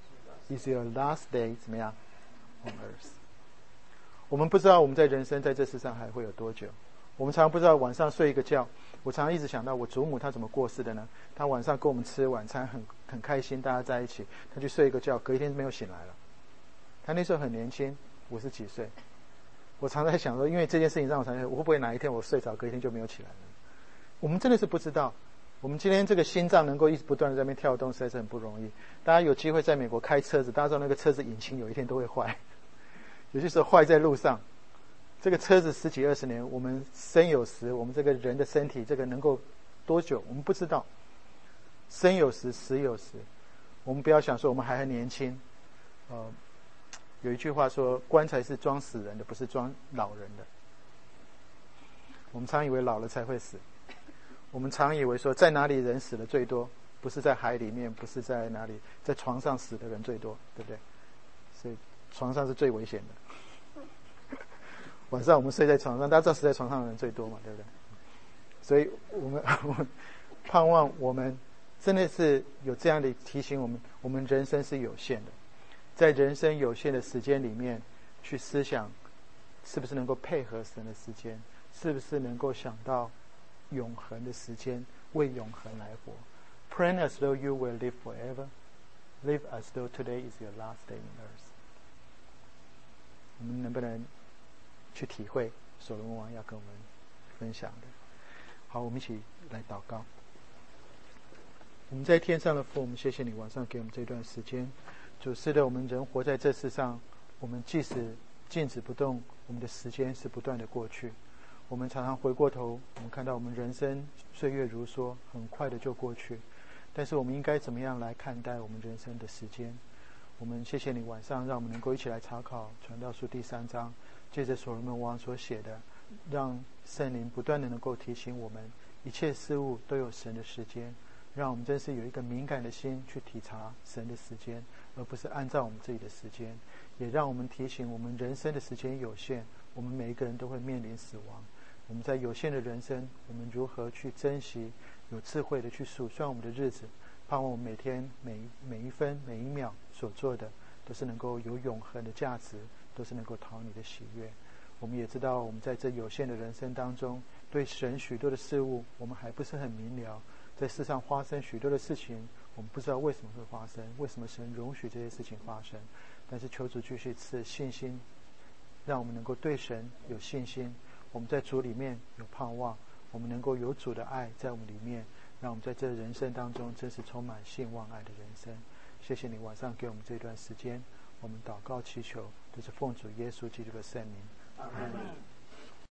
is your last day 怎么样 on earth。 我们不知道我们在人生在这世上还会有多久，我们常常不知道晚上睡一个觉。我常常一直想到我祖母她怎么过世的呢？她晚上跟我们吃晚餐很很开心，大家在一起，她去睡一个觉，隔一天没有醒来了。她那时候很年轻，五十几岁。我常常在想说，因为这件事情让我想想，我会不会哪一天我睡着，隔一天就没有起来了？我们真的是不知道。我们今天这个心脏能够一直不断的在那边跳动，实在是很不容易。大家有机会在美国开车子，大家知道那个车子引擎有一天都会坏，有些时候坏在路上。这个车子十几二十年，我们生有时，我们这个人的身体这个能够多久，我们不知道。生有时，死有时。我们不要想说我们还很年轻。呃，有一句话说，棺材是装死人的，不是装老人的。我们常以为老了才会死，我们常以为说在哪里人死的最多，不是在海里面，不是在哪里，在床上死的人最多，对不对？所以床上是最危险的。晚上我们睡在床上，大家知道死在床上的人最多嘛，对不对？所以我们我们盼望我们真的是有这样的提醒我们，我们人生是有限的，在人生有限的时间里面去思想，是不是能够配合神的时间，是不是能够想到永恒的时间，为永恒来活。 Pray as though you will live forever, live as though today is your last day on earth。 我们能不能去体会所罗门王要跟我们分享的？好，我们一起来祷告。我们在天上的父，我们谢谢你晚上给我们这段时间。主，是的，我们人活在这世上，我们即使静止不动，我们的时间是不断的过去。我们常常回过头，我们看到我们人生岁月如梭，很快的就过去。但是我们应该怎么样来看待我们人生的时间？我们谢谢你晚上让我们能够一起来查考传道书第三章，借着所罗门王所写的，让圣灵不断的能够提醒我们，一切事物都有神的时间，让我们真是有一个敏感的心去体察神的时间，而不是按照我们自己的时间。也让我们提醒我们人生的时间有限，我们每一个人都会面临死亡。我们在有限的人生，我们如何去珍惜，有智慧的去数算我们的日子，盼望我们每天每每一分每一秒所做的都是能够有永恒的价值，都是能够讨你的喜悦。我们也知道我们在这有限的人生当中，对神许多的事物我们还不是很明了，在世上发生许多的事情，我们不知道为什么会发生，为什么神容许这些事情发生。但是求主继续赐信心，让我们能够对神有信心，我们在主里面有盼望，我们能够有主的爱在我们里面，让我们在这人生当中真是充满信望爱的人生。谢谢你晚上给我们这段时间， 我们祷告祈求，都是奉主耶稣基督的圣名。阿门。